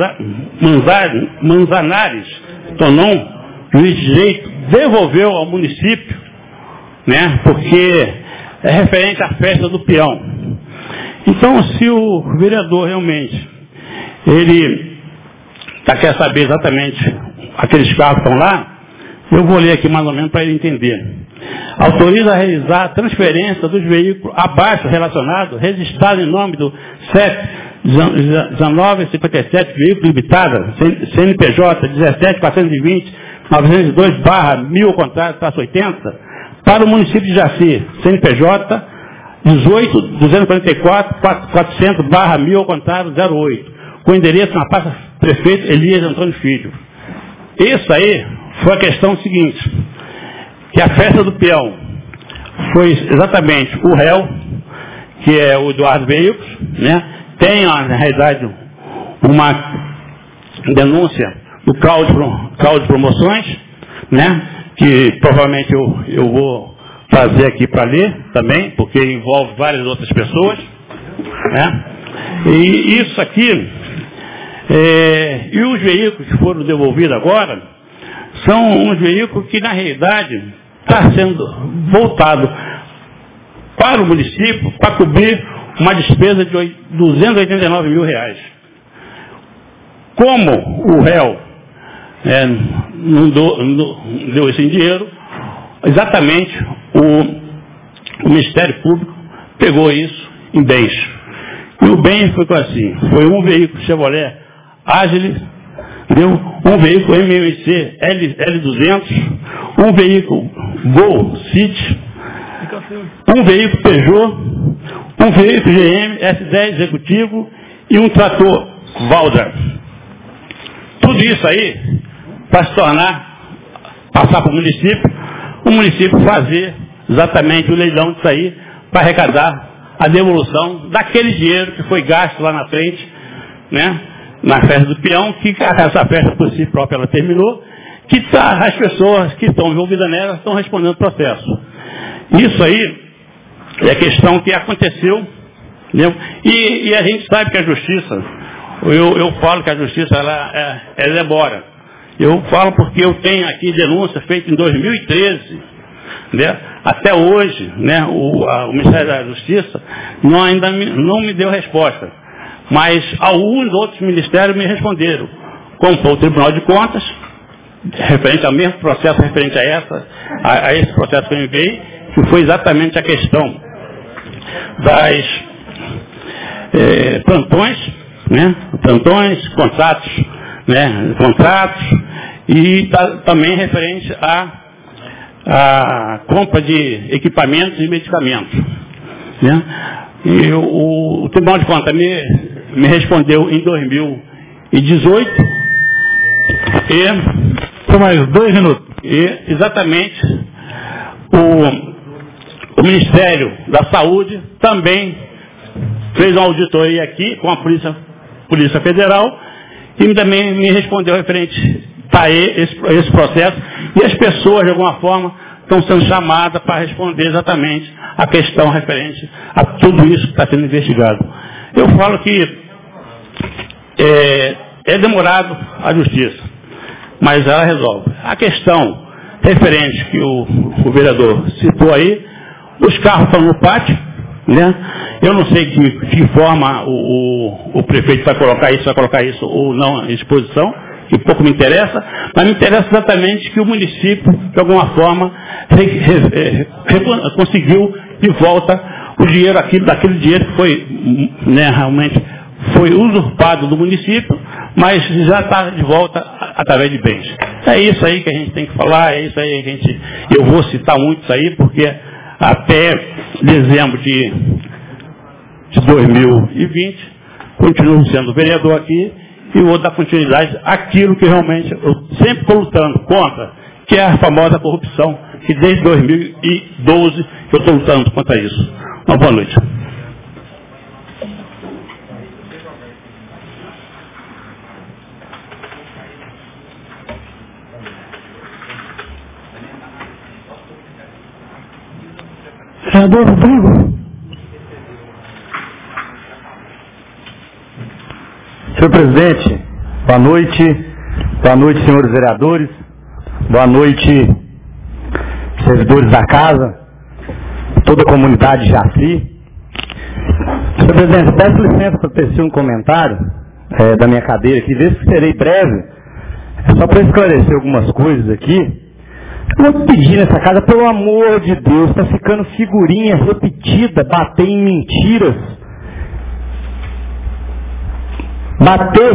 Manzanares Tonon, juiz de direito, devolveu ao município, né, porque é referente à festa do peão. Então, se o vereador realmente, ele tá, quer saber exatamente aqueles carros que estão lá, eu vou ler aqui mais ou menos para ele entender. Autoriza a realizar a transferência dos veículos abaixo relacionados, registrado em nome do C E P dezenove cinquenta e sete, veículo limitada, C N P J dezessete quatrocentos e vinte, novecentos e dois barra mil, contrário, traço oitenta, para o município de Jaci, C N P J dezoito duzentos e quarenta e quatro, quatrocentos barra mil, contrário, zero oito, com endereço na pasta prefeito Elias Antônio Filho. Isso aí foi a questão seguinte, que a festa do peão foi exatamente o réu, que é o Eduardo Veículos, né? Tem, na realidade, uma denúncia do Cláudio, Cláudio Promoções, né? Que provavelmente eu, eu vou fazer aqui para ler também, porque envolve várias outras pessoas, né? E isso aqui, é, e os veículos que foram devolvidos agora, são uns veículos que, na realidade, está sendo voltado para o município para cobrir uma despesa de duzentos e oitenta e nove mil reais. Como o réu é, não, do, não deu esse dinheiro, exatamente o, o Ministério Público pegou isso em bens. E o bem foi assim, foi um veículo Chevrolet Agile entendeu? Um veículo M M C L duzentos, um veículo Gol City, um veículo Peugeot, um veículo G M S dez executivo e um trator Valda. Tudo isso aí para se tornar, passar para o município, o município fazer exatamente o leilão disso aí para arrecadar a devolução daquele dinheiro que foi gasto lá na frente, né, na festa do peão, que essa festa por si própria ela terminou, que tá, as pessoas que estão envolvidas nela estão respondendo o processo. Isso aí é questão que aconteceu, entendeu? E, e a gente sabe que a justiça, eu, eu falo que a justiça ela, é, ela demora. Eu falo porque eu tenho aqui denúncia feita em dois mil e treze, né? Até hoje, né, o, a, o Ministério da Justiça não, ainda me, não me deu resposta. Mas alguns outros ministérios me responderam, como foi o Tribunal de Contas, referente ao mesmo processo, referente a, essa, a, a esse processo que eu enviei, que foi exatamente a questão das é, plantões, né, plantões, contratos, né, contratos, e tá, também referente a a compra de equipamentos e medicamentos, né? E o, o Tribunal de Contas me, me respondeu em dois mil e dezoito e Só mais dois minutos. E exatamente o, o Ministério da Saúde também fez uma auditoria aqui com a Polícia, Polícia Federal e também me respondeu referente a esse, esse processo, e as pessoas, de alguma forma, estão sendo chamadas para responder exatamente a questão referente a tudo isso que está sendo investigado. Eu falo que é, é demorado a justiça, mas ela resolve. A questão referente que o, o vereador citou aí, os carros estão no pátio, né? Eu não sei de que forma o, o, o prefeito vai colocar isso, vai colocar isso ou não à exposição, que pouco me interessa, mas me interessa exatamente que o município, de alguma forma, re, re, re, re, conseguiu de volta o dinheiro, aquilo, daquele dinheiro que foi, né, realmente foi usurpado do município, mas já está de volta através de bens. É isso aí que a gente tem que falar, é isso aí que a gente, eu vou citar muito isso aí, porque até dezembro de, de dois mil e vinte, continuo sendo vereador aqui, e vou dar continuidade àquilo que realmente eu sempre estou lutando contra, que é a famosa corrupção, que desde dois mil e doze eu estou lutando contra isso. Uma boa noite. Senador Rodrigo. Senhor presidente, boa noite, boa noite, senhores vereadores, boa noite, servidores da casa, toda a comunidade de Jaci. Senhor presidente, peço licença para tecer um comentário é, da minha cadeira aqui, desde que serei breve, é só para esclarecer algumas coisas aqui. Eu vou pedir nessa casa, pelo amor de Deus, está ficando figurinha repetida, bater em mentiras. Bater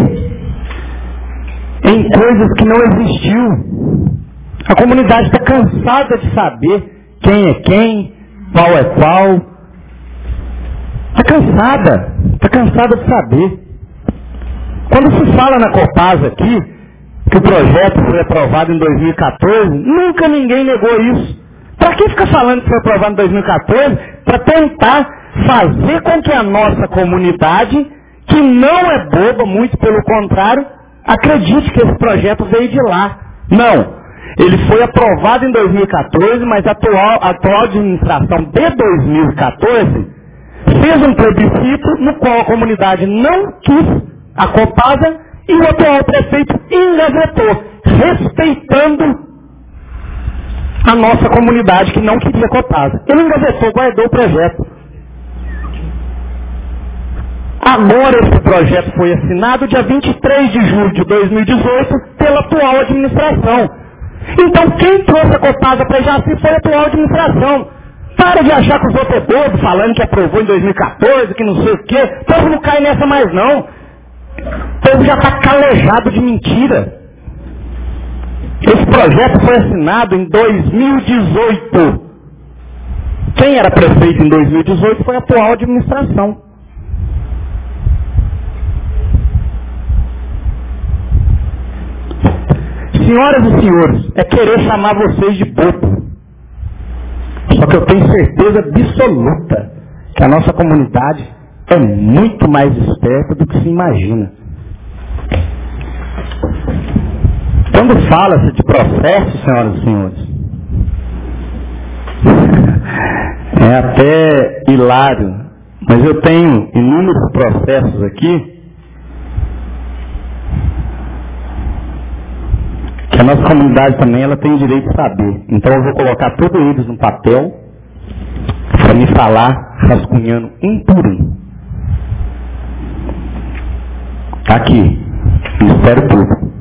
em coisas que não existiu. A comunidade está cansada de saber quem é quem, qual é qual. Está cansada, está cansada de saber. Quando se fala na Copasa aqui, que o projeto foi aprovado em dois mil e quatorze, nunca ninguém negou isso. Para que ficar falando que foi aprovado em dois mil e quatorze? Para tentar fazer com que a nossa comunidade, que não é boba, muito pelo contrário, acredite que esse projeto veio de lá. Não. Ele foi aprovado em dois mil e quatorze, mas a atual, a atual administração de dois mil e quatorze fez um plebiscito no qual a comunidade não quis a Copasa e o atual prefeito engavetou, respeitando a nossa comunidade que não queria Copasa. Ele engavetou, guardou o projeto. Agora esse projeto foi assinado dia vinte e três de julho de dois mil e dezoito pela atual administração. Então quem trouxe a Copasa para Jaci foi a atual administração. Para de achar que os outros é bobo, falando que aprovou em dois mil e quatorze, que não sei o quê. O povo não cai nessa mais não. O povo já está calejado de mentira. Esse projeto foi assinado em dois mil e dezoito. Quem era prefeito em dois mil e dezoito foi a atual administração. Senhoras e senhores, é querer chamar vocês de bobo. Só que eu tenho certeza absoluta que a nossa comunidade é muito mais esperta do que se imagina. Quando fala-se de processo, senhoras e senhores, é até hilário, mas eu tenho inúmeros processos aqui que a nossa comunidade também ela tem o direito de saber. Então eu vou colocar todos eles no papel para me falar, rascunhando um por um. Tá aqui, Ministério Público.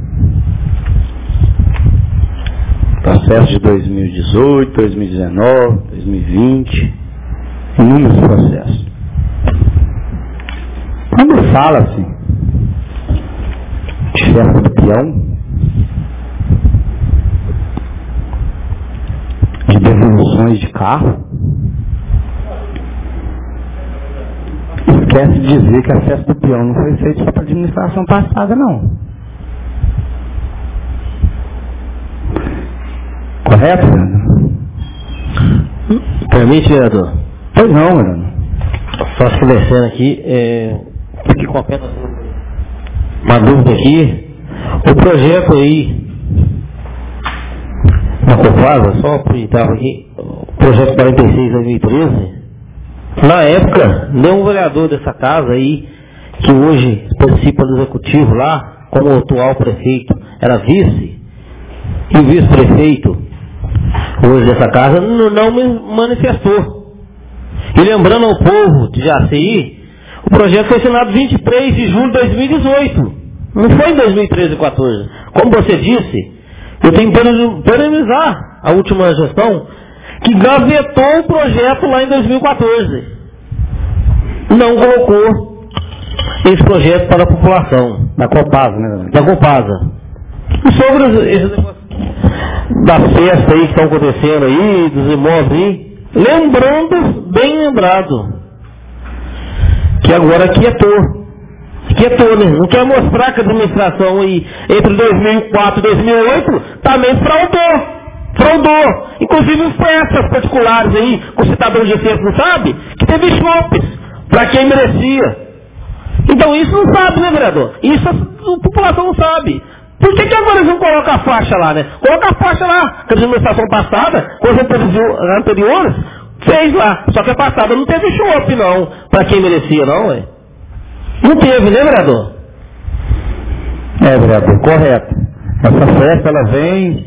Processo de dois mil e dezoito, dois mil e dezenove, dois mil e vinte, inúmeros processos. Quando fala-se de festa do peão, de devoluções de carro, esquece de dizer que a festa do peão não foi feita só para a administração passada, não. Correto, Fernando? Permite, vereador? Pois não, Fernando. Só esclarecendo aqui, é, fique com apenas uma dúvida aqui. O projeto aí, na Copasa, só aproveitava aqui, o projeto quarenta e seis de dois mil e treze, na época, nenhum vereador dessa casa aí, que hoje participa do executivo lá, como o atual prefeito era vice, e o vice-prefeito hoje dessa casa não, não me manifestou. E lembrando ao povo de Jaci, o projeto foi assinado vinte e três de julho de dois mil e dezoito. Não foi em dois mil e treze e dois mil e quatorze. Como você disse, eu tenho que parabenizar a última gestão que gavetou o projeto lá em dois mil e quatorze. Não colocou esse projeto para a população. Da Copasa, né? Da Copasa. E sobre esse negócio da festa aí que estão acontecendo aí, dos imóveis aí, lembrando, bem lembrado, que agora quietou. Quietou, né? Não quer mostrar que a administração aí, entre dois mil e quatro e dois mil e oito, também fraudou. Fraudou. Inclusive festas particulares aí, que o cidadão de Centro não sabe, que teve shoppings para quem merecia. Então isso não sabe, né, vereador? Isso a, a população não sabe. Por que, que agora eles não colocam a faixa lá, né? Coloca a faixa lá, que a administração passada, com as anteriores, fez lá. Só que a passada não teve show-up, não, para quem merecia, não, é? Não teve, né, vereador? É, vereador, correto. Essa festa, ela vem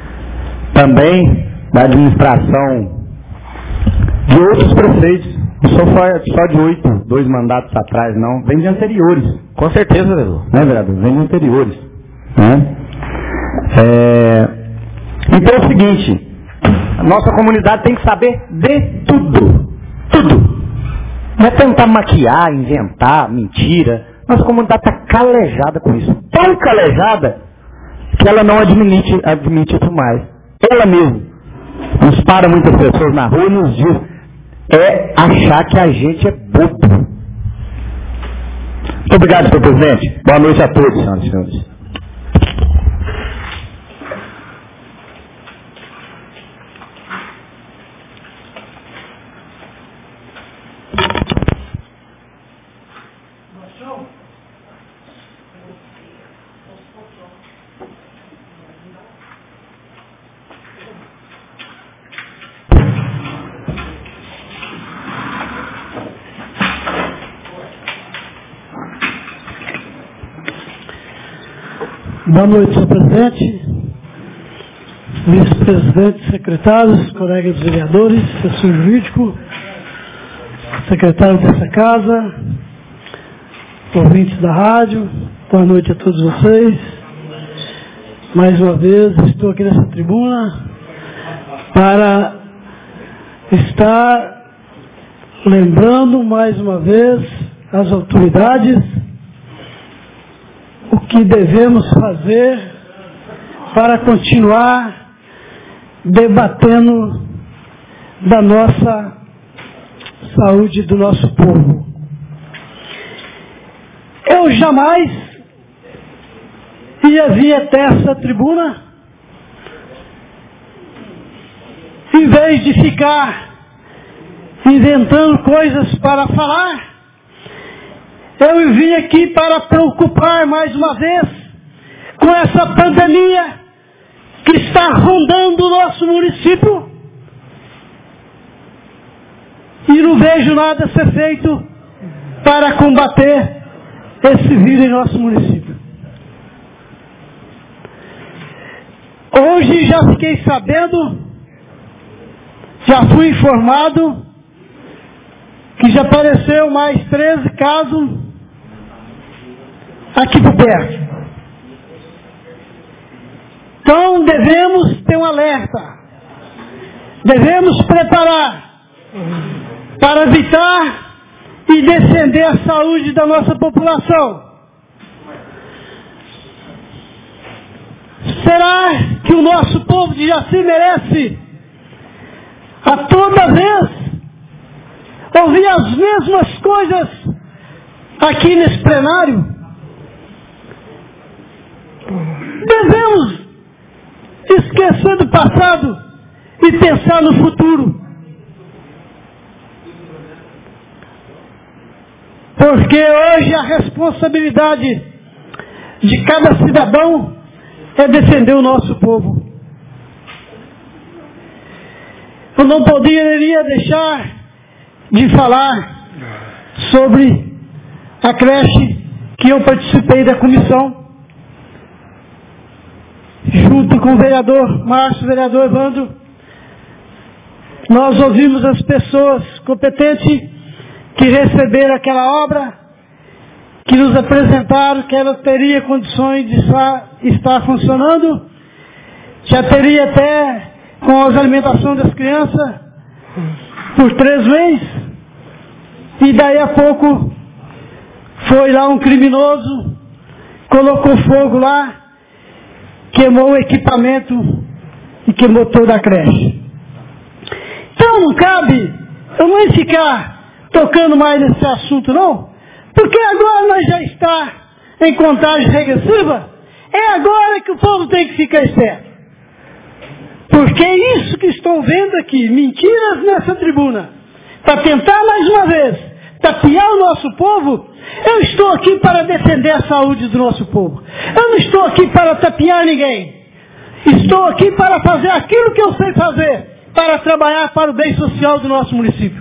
também da administração de outros prefeitos. Não só, só de oito, dois mandatos atrás, não. Vem de anteriores. Com certeza, vereador. Né, vereador? Vem de anteriores. Né? É... Então é o seguinte, a nossa comunidade tem que saber de tudo. Tudo. Não é tentar maquiar, inventar, mentira. Nossa comunidade está calejada com isso. Tão calejada que ela não admite, admite isso mais. Ela mesma nos para muitas pessoas na rua e nos diz é achar que a gente é bobo. Muito obrigado, senhor presidente. Boa noite a todos, senhoras e senhores. Boa noite, senhor presidente, vice-presidente, secretários, colegas vereadores, assessor jurídico, secretário dessa casa, ouvintes da rádio, boa noite a todos vocês. Mais uma vez estou aqui nessa tribuna para estar lembrando mais uma vez as autoridades o que devemos fazer para continuar debatendo da nossa saúde do nosso povo. Eu jamais ia vir até essa tribuna em vez de ficar inventando coisas para falar. Eu vim aqui para preocupar mais uma vez com essa pandemia que está rondando o nosso município e não vejo nada a ser feito para combater esse vírus em nosso município. Hoje já fiquei sabendo, já fui informado que já apareceu mais treze casos aqui por perto. Então devemos ter um alerta, devemos preparar para evitar e defender a saúde da nossa população. Será que o nosso povo de Jaci merece a toda vez ouvir as mesmas coisas aqui nesse plenário? Devemos esquecer do passado e pensar no futuro. Porque hoje a responsabilidade de cada cidadão é defender o nosso povo. Eu não poderia deixar de falar sobre a creche que eu participei da comissão, junto com o vereador Márcio, o vereador Evandro. Nós ouvimos as pessoas competentes que receberam aquela obra, que nos apresentaram que ela teria condições de estar, estar funcionando, já teria até com as alimentações das crianças por três meses, e daí a pouco foi lá um criminoso, colocou fogo lá, queimou o equipamento e queimou toda a creche. Então não cabe eu não ia ficar tocando mais nesse assunto não, porque agora nós já está em contagem regressiva, é agora que o povo tem que ficar esperto. Porque é isso que estão vendo aqui, mentiras nessa tribuna, para tentar mais uma vez tapear o nosso povo. Eu estou aqui para defender a saúde do nosso povo. Eu não estou aqui para tapear ninguém. Estou aqui para fazer aquilo que eu sei fazer, para trabalhar para o bem social do nosso município.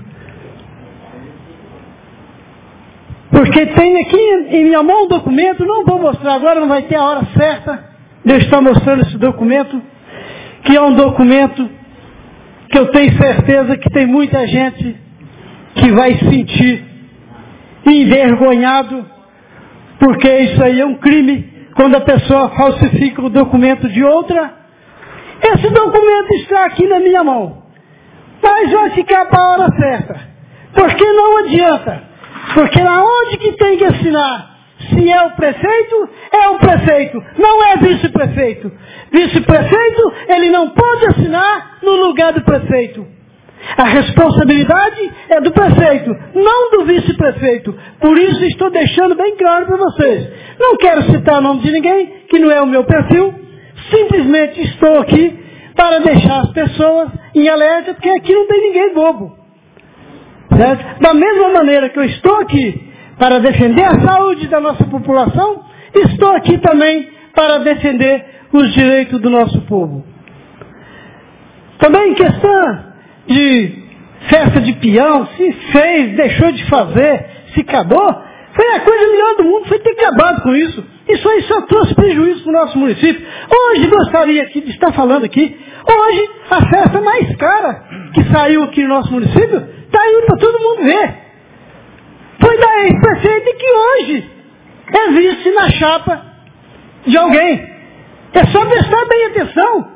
Porque tem aqui em minha mão um documento, não vou mostrar agora, não vai ter a hora certa de eu estar mostrando esse documento, que é um documento que eu tenho certeza que tem muita gente que vai se sentir envergonhado, porque isso aí é um crime, quando a pessoa falsifica o documento de outra. Esse documento está aqui na minha mão, mas vai ficar para a hora certa, porque não adianta, porque na onde que tem que assinar, se é o prefeito, é o prefeito, não é vice-prefeito. Vice-prefeito, ele não pode assinar no lugar do prefeito. A responsabilidade é do prefeito, não do vice-prefeito. Por isso estou deixando bem claro para vocês. Não quero citar o nome de ninguém, que não é o meu perfil. Simplesmente estou aqui para deixar as pessoas em alerta, porque aqui não tem ninguém bobo. Certo? Da mesma maneira que eu estou aqui para defender a saúde da nossa população, estou aqui também para defender os direitos do nosso povo. Também em questão de festa de peão, se fez, deixou de fazer, se acabou, foi a coisa melhor do mundo, foi ter acabado com isso. Isso aí só trouxe prejuízo para o nosso município. Hoje gostaria aqui de estar falando aqui, hoje a festa mais cara que saiu aqui no nosso município, está aí para todo mundo ver. Foi da ex-prefeita que hoje é vice na chapa de alguém. É só prestar bem atenção.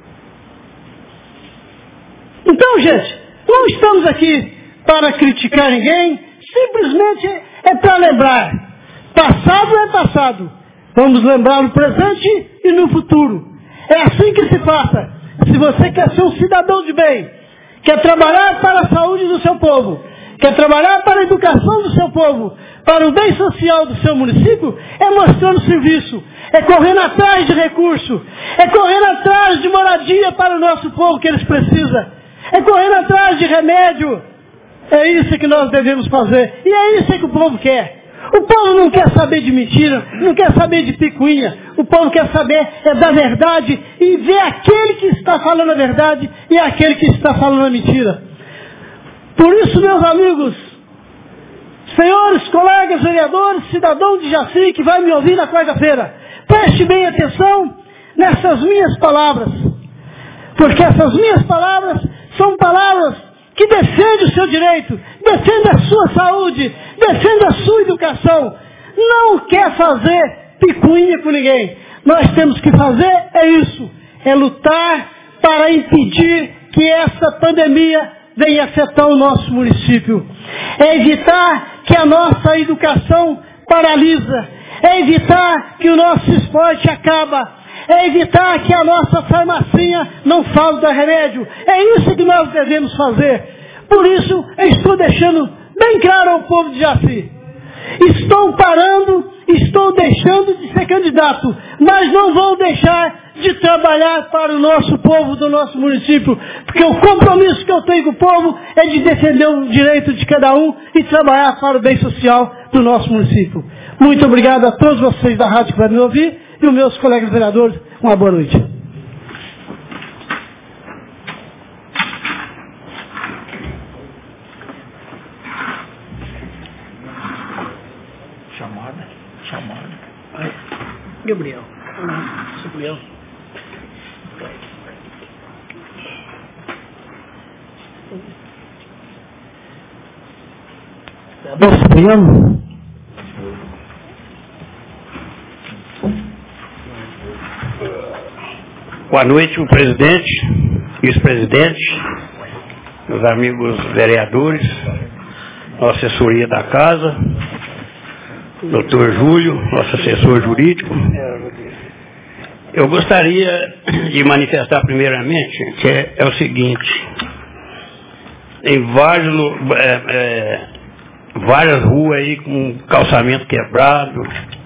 Então, gente, não estamos aqui para criticar ninguém, simplesmente é para lembrar. Passado é passado. Vamos lembrar no presente e no futuro. É assim que se passa. Se você quer ser um cidadão de bem, quer trabalhar para a saúde do seu povo, quer trabalhar para a educação do seu povo, para o bem social do seu município, é mostrando serviço, é correndo atrás de recurso, é correndo atrás de moradia para o nosso povo que eles precisam, é correndo atrás de remédio. É isso que nós devemos fazer, e é isso que o povo quer. O povo não quer saber de mentira, não quer saber de picuinha, o povo quer saber é da verdade e ver aquele que está falando a verdade e aquele que está falando a mentira. Por isso, meus amigos, senhores, colegas, vereadores, cidadão de Jaci que vai me ouvir na quarta-feira, preste bem atenção nessas minhas palavras, porque essas minhas palavras são palavras que defendem o seu direito, defendem a sua saúde, defendem a sua educação. Não quer fazer picuinha com ninguém. Nós temos que fazer é isso, é lutar para impedir que essa pandemia venha afetar o nosso município. É evitar que a nossa educação paralisa. É evitar que o nosso esporte acaba. É evitar que a nossa farmacinha não falta remédio. É isso que nós devemos fazer. Por isso, eu estou deixando bem claro ao povo de Jaci. Estou parando, estou deixando de ser candidato, mas não vou deixar de trabalhar para o nosso povo do nosso município, porque o compromisso que eu tenho com o povo é de defender o direito de cada um e trabalhar para o bem social do nosso município. Muito obrigado a todos vocês da rádio que vão me ouvir e os meus colegas vereadores. Uma boa noite. Chamada, chamada. Gabriel. Gabriel. Supremo. Boa noite, o presidente, vice-presidente, meus amigos vereadores, nossa assessoria da casa, doutor Júlio, nosso assessor jurídico. Eu gostaria de manifestar primeiramente que é, é o seguinte, em vários, é, é, várias ruas aí com calçamento quebrado,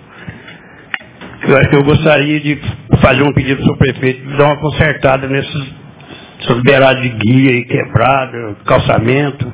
eu acho que eu gostaria de fazer um pedido para o prefeito de dar uma consertada nesses, nessas beiradas de guia aí quebrado, calçamento,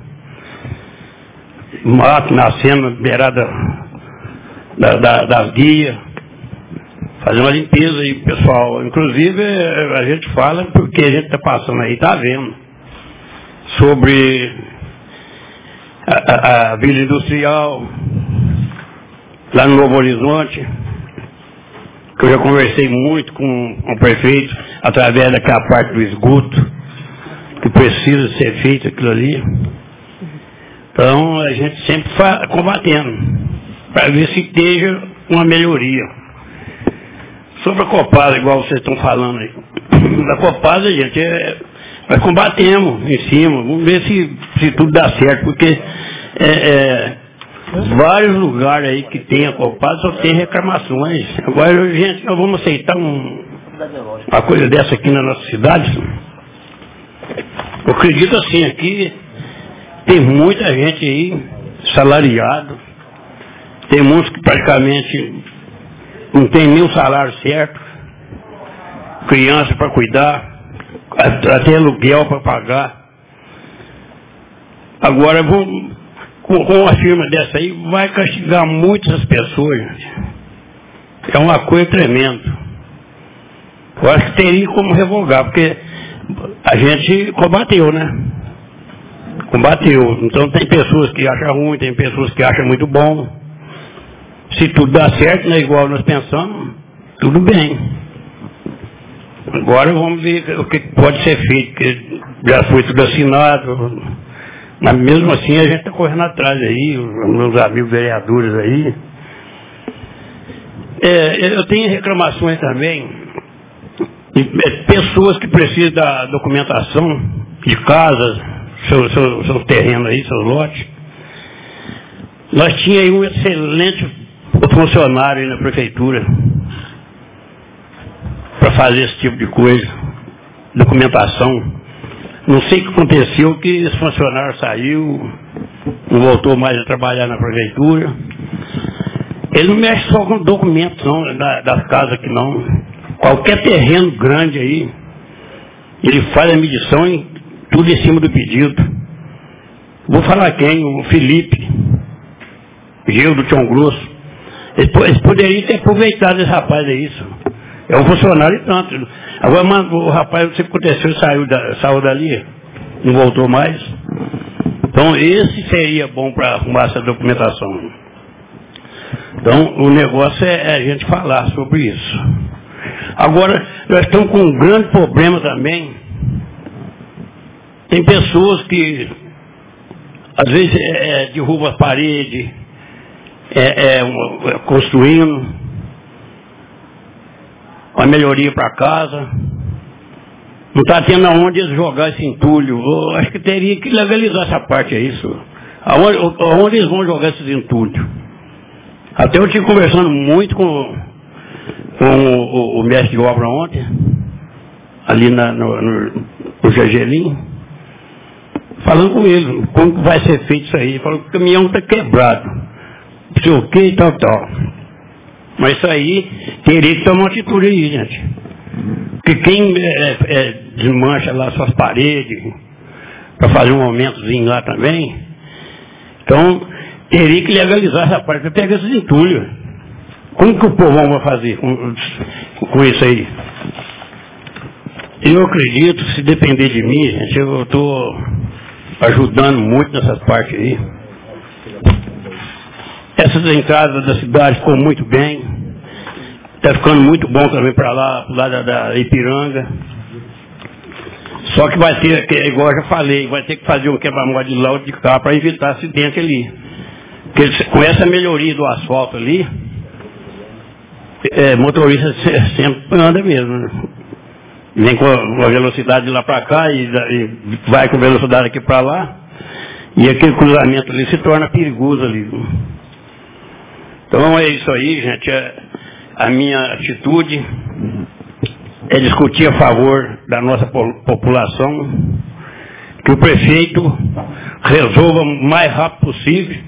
mato nascendo na beirada da, da, das guias, fazer uma limpeza aí, pessoal. Inclusive, a gente fala porque a gente está passando aí, está vendo, sobre a, a, a Vila Industrial, lá no Novo Horizonte, que eu já conversei muito com o prefeito, através daquela parte do esgoto, que precisa ser feito aquilo ali. Então, a gente sempre está combatendo, para ver se esteja uma melhoria. Sobre a Copasa, igual vocês estão falando aí, da Copasa, gente, é, nós combatemos em cima, vamos ver se, se tudo dá certo, porque é, é, vários lugares aí que tem a Copasa só tem reclamações. Agora, gente, nós vamos aceitar um, uma coisa dessa aqui na nossa cidade? Eu acredito assim, aqui tem muita gente aí salariado, tem muitos que praticamente não tem nem o salário certo, criança para cuidar, até aluguel para pagar. Agora, vamos, com, com uma firma dessa aí, vai castigar muitas pessoas, gente. É uma coisa tremenda. Eu acho que teria como revogar, porque a gente combateu, né? Combateu. Então tem pessoas que acham ruim, tem pessoas que acham muito bom. Se tudo dá certo, né, igual nós pensamos, tudo bem. Agora vamos ver o que pode ser feito, porque já foi tudo assinado, mas mesmo assim a gente está correndo atrás aí, os meus amigos vereadores aí. É, eu tenho reclamações também de pessoas que precisam da documentação de casas, seus seu, seu terrenos aí, seus lotes. Nós tínhamos aí um excelente funcionário aí na prefeitura, para fazer esse tipo de coisa, documentação. Não sei o que aconteceu, que esse funcionário saiu, não voltou mais a trabalhar na prefeitura. Ele não mexe só com documentos não, da, das casas aqui não. Qualquer terreno grande aí, ele faz a medição e tudo em cima do pedido. Vou falar quem? O Felipe, Gil do Tião Grosso. Eles, eles poderiam ter aproveitado esse rapaz, é isso. É um funcionário e tanto. Agora mano, o rapaz, não sei o que aconteceu, saiu, da, saiu dali, não voltou mais. Então esse seria bom para arrumar essa documentação. Então o negócio é, é a gente falar sobre isso. Agora, nós estamos com um grande problema também. Tem pessoas que às vezes é, é, derrubam a parede, é, é, uma, é, construindo uma melhoria para casa. Não está tendo aonde eles jogar esse entulho. Eu acho que teria que legalizar essa parte, é isso. Aonde, aonde eles vão jogar esses entulhos? Até eu estive conversando muito com, com o, o, o mestre de obra ontem, ali na, no, no, no Gergelim, falando com ele, como vai ser feito isso aí. Ele falou que o caminhão está quebrado, não sei o que e tal, tal. Mas isso aí teria que tomar uma atitude aí, gente. Porque quem é, é, desmancha lá suas paredes, para fazer um aumentozinho lá também, então teria que legalizar essa parte para pegar esses entulhos. Como que o povão vai fazer com, com isso aí? Eu acredito, se depender de mim, gente, eu estou ajudando muito nessas partes aí. Essas entradas da cidade ficou muito bem. Está ficando muito bom também para lá, para lá da, da Ipiranga. Só que vai ter, que, igual eu já falei, vai ter que fazer um quebra-mola de laudo de carro para evitar acidente ali. Porque com essa melhoria do asfalto ali, é, motorista sempre anda mesmo, né? Vem com a velocidade de lá para cá e, e vai com velocidade aqui para lá, e aquele cruzamento ali se torna perigoso ali. Então é isso aí, gente. É, a minha atitude é discutir a favor da nossa população, que o prefeito resolva o mais rápido possível,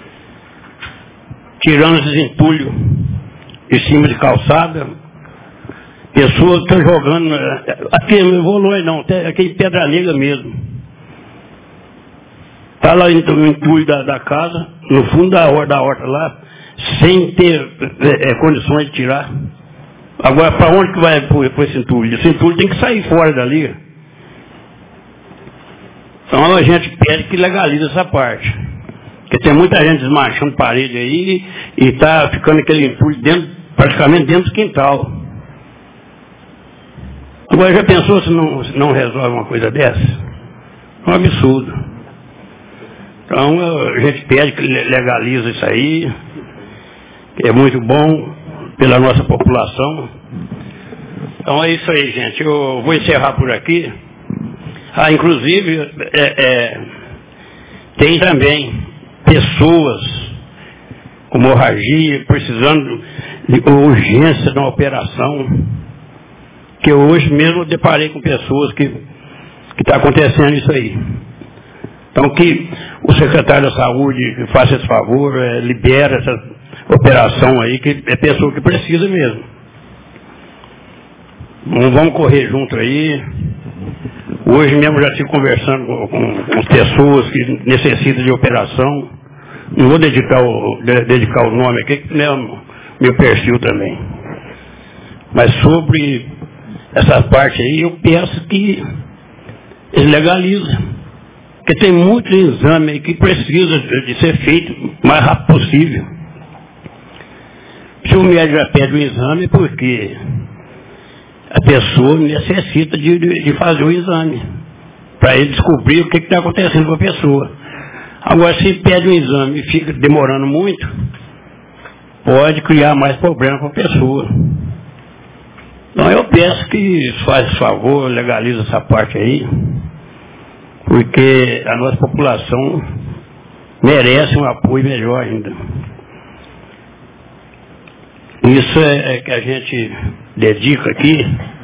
tirando esses entulhos em cima de calçada. Pessoas estão jogando, aqui não evolui não, aqui em Pedra Negra mesmo. Está lá no entulho da, da casa, no fundo da horta, da horta lá, sem ter é, é, condições de tirar. Agora, para onde que vai pôr esse entulho? Esse entulho tem que sair fora dali. Então a gente pede que legalize essa parte. Porque tem muita gente desmanchando parede aí e está ficando aquele entulho dentro, praticamente dentro do quintal. Agora já pensou se não, se não resolve uma coisa dessa? É um absurdo. Então a gente pede que legalize isso aí, que é muito bom pela nossa população. Então é isso aí, gente. Eu vou encerrar por aqui. Ah, inclusive, é, é, tem também pessoas com hemorragia, precisando de urgência de uma operação, que eu hoje mesmo deparei com pessoas que está acontecendo isso aí. Então que o secretário da saúde faça esse favor, é, libera essa operação aí, que é pessoa que precisa mesmo. Não vamos correr junto aí. Hoje mesmo já estive conversando com, com, com pessoas que necessitam de operação. Não vou dedicar o, dedicar o nome aqui, que não é o meu perfil também. Mas sobre essa parte aí, eu peço que eles legalizem. Porque tem muito exame aí que precisa de ser feito o mais rápido possível. Se o médico já pede o exame, é porque a pessoa necessita de, de, de fazer o exame, para ele descobrir o que está acontecendo com a pessoa. Agora, se pede um exame e fica demorando muito, pode criar mais problema para a pessoa. Então eu peço que faz favor, legaliza essa parte aí, porque a nossa população merece um apoio melhor ainda. Isso é, é que a gente dedica aqui,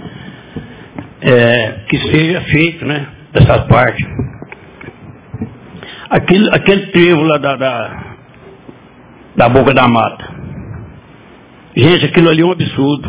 é, que seja feito, né, dessa parte. Aquele, aquele trevo lá da, da, da boca da mata. Gente, aquilo ali é um absurdo.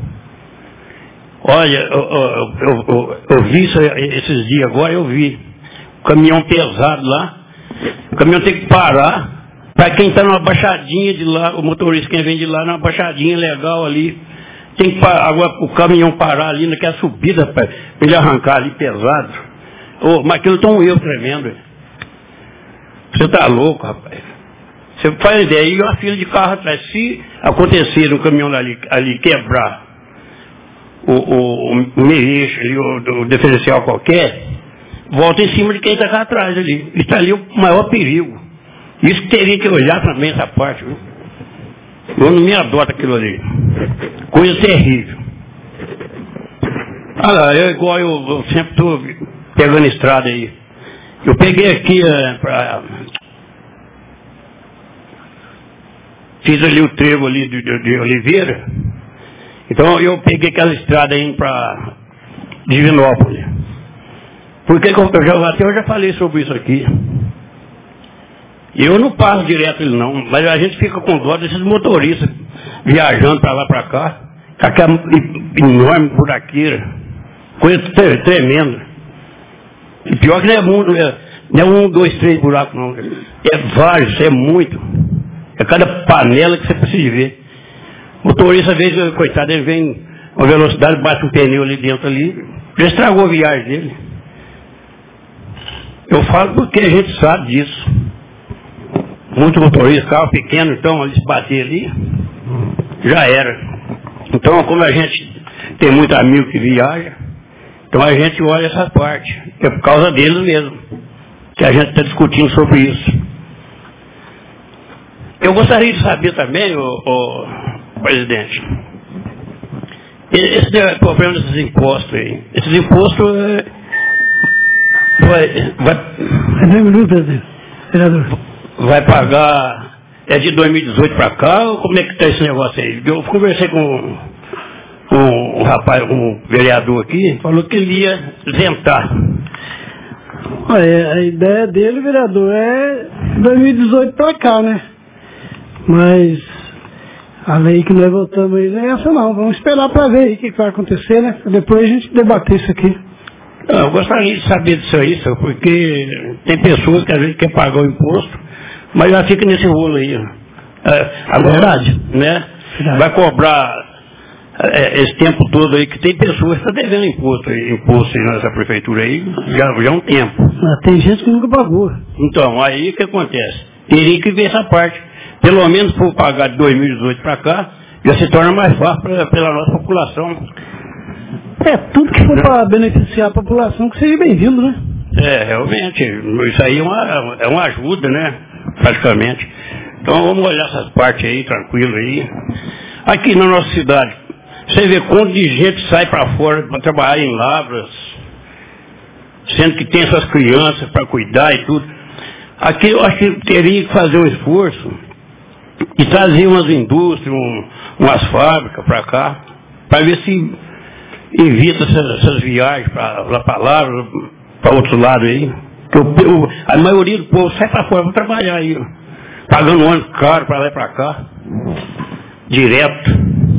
Olha, eu, eu, eu, eu, eu vi isso esses dias agora, eu vi. O caminhão pesado lá. O caminhão tem que parar. Para quem está numa baixadinha de lá, o motorista quem vem de lá, numa baixadinha legal ali. Tem que parar, agora o caminhão parar ali naquela subida para ele arrancar ali pesado. Oh, mas aquilo está um erro tremendo. Você está louco, rapaz. Você faz ideia, e uma fila de carro atrás. Se acontecer um caminhão ali, ali quebrar o, o, o meio-eixo ali, o, o diferencial qualquer, volta em cima de quem está cá atrás ali. Está ali o maior perigo. Isso teria que olhar também essa parte, viu? Eu não me adoto aquilo ali. Coisa terrível. Olha lá, eu igual eu, eu sempre estou pegando estrada aí. Eu peguei aqui é, para... Fiz ali o trevo ali de, de, de Oliveira. Então eu peguei aquela estrada aí para Divinópolis. Porque eu já, até eu já falei sobre isso aqui. Eu não passo direto ele não, mas a gente fica com dó desses motoristas viajando para lá para cá, com aquela enorme buraqueira, coisa tremenda. E pior que não é, muito, é, não é um, dois, três buracos não, é vários, é muito. É cada panela que você precisa ver. O motorista, às vezes, coitado, ele vem com velocidade, bate um pneu ali dentro ali, já estragou a viagem dele. Eu falo porque a gente sabe disso. Muito motorista, carro pequeno, então, eles bater ali, já era. Então, como a gente tem muito amigo que viaja, então a gente olha essa parte. É por causa deles mesmo que a gente está discutindo sobre isso. Eu gostaria de saber também, ô, ô, presidente, esse é o problema desses impostos aí. Esses impostos é, vai, vai, vereador. Vai pagar, é de dois mil e dezoito para cá, ou como é que está esse negócio aí? Eu conversei com, com um rapaz, um vereador aqui, falou que ele ia isentar. Olha, a ideia dele, vereador, é dois mil e dezoito para cá, né? Mas a lei que nós votamos aí não é essa não. Vamos esperar para ver aí o que vai acontecer, né? Depois a gente debater isso aqui. Não, eu gostaria de saber disso aí, só porque tem pessoas que às vezes querem pagar o imposto, mas já fica nesse rolo aí. É, agora, verdade, né? Verdade. Vai cobrar é, esse tempo todo aí, que tem pessoas que estão devendo imposto, imposto aí nessa prefeitura aí, já, já há um tempo. Mas tem gente que nunca pagou. Então, aí o que acontece? Teria que ver essa parte. Pelo menos por pagar de dois mil e dezoito para cá, já se torna mais fácil pra, pela nossa população. É, tudo que for para beneficiar a população que seja bem-vindo, né? É, realmente, isso aí é uma, é uma ajuda, né? Praticamente. Então vamos olhar essas partes aí, tranquilo aí. Aqui na nossa cidade, você vê quanto de gente sai para fora para trabalhar em lavras, sendo que tem suas crianças para cuidar e tudo. Aqui eu acho que teria que fazer um esforço e trazer umas indústrias, um, umas fábricas para cá, para ver se evita essas, essas viagens para lá para lá, para outro lado aí. Porque o, a maioria do povo sai para fora para trabalhar aí, pagando um ônibus caro para lá e para cá, direto.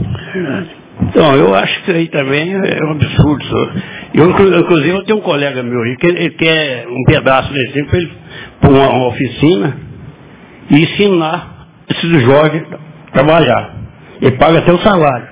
Então, eu acho que isso aí também é um absurdo. Eu, inclusive, eu tenho um colega meu aí que ele quer um pedaço desse para ele para uma, uma oficina e ensinar esses jovens a trabalhar. Ele paga até o salário.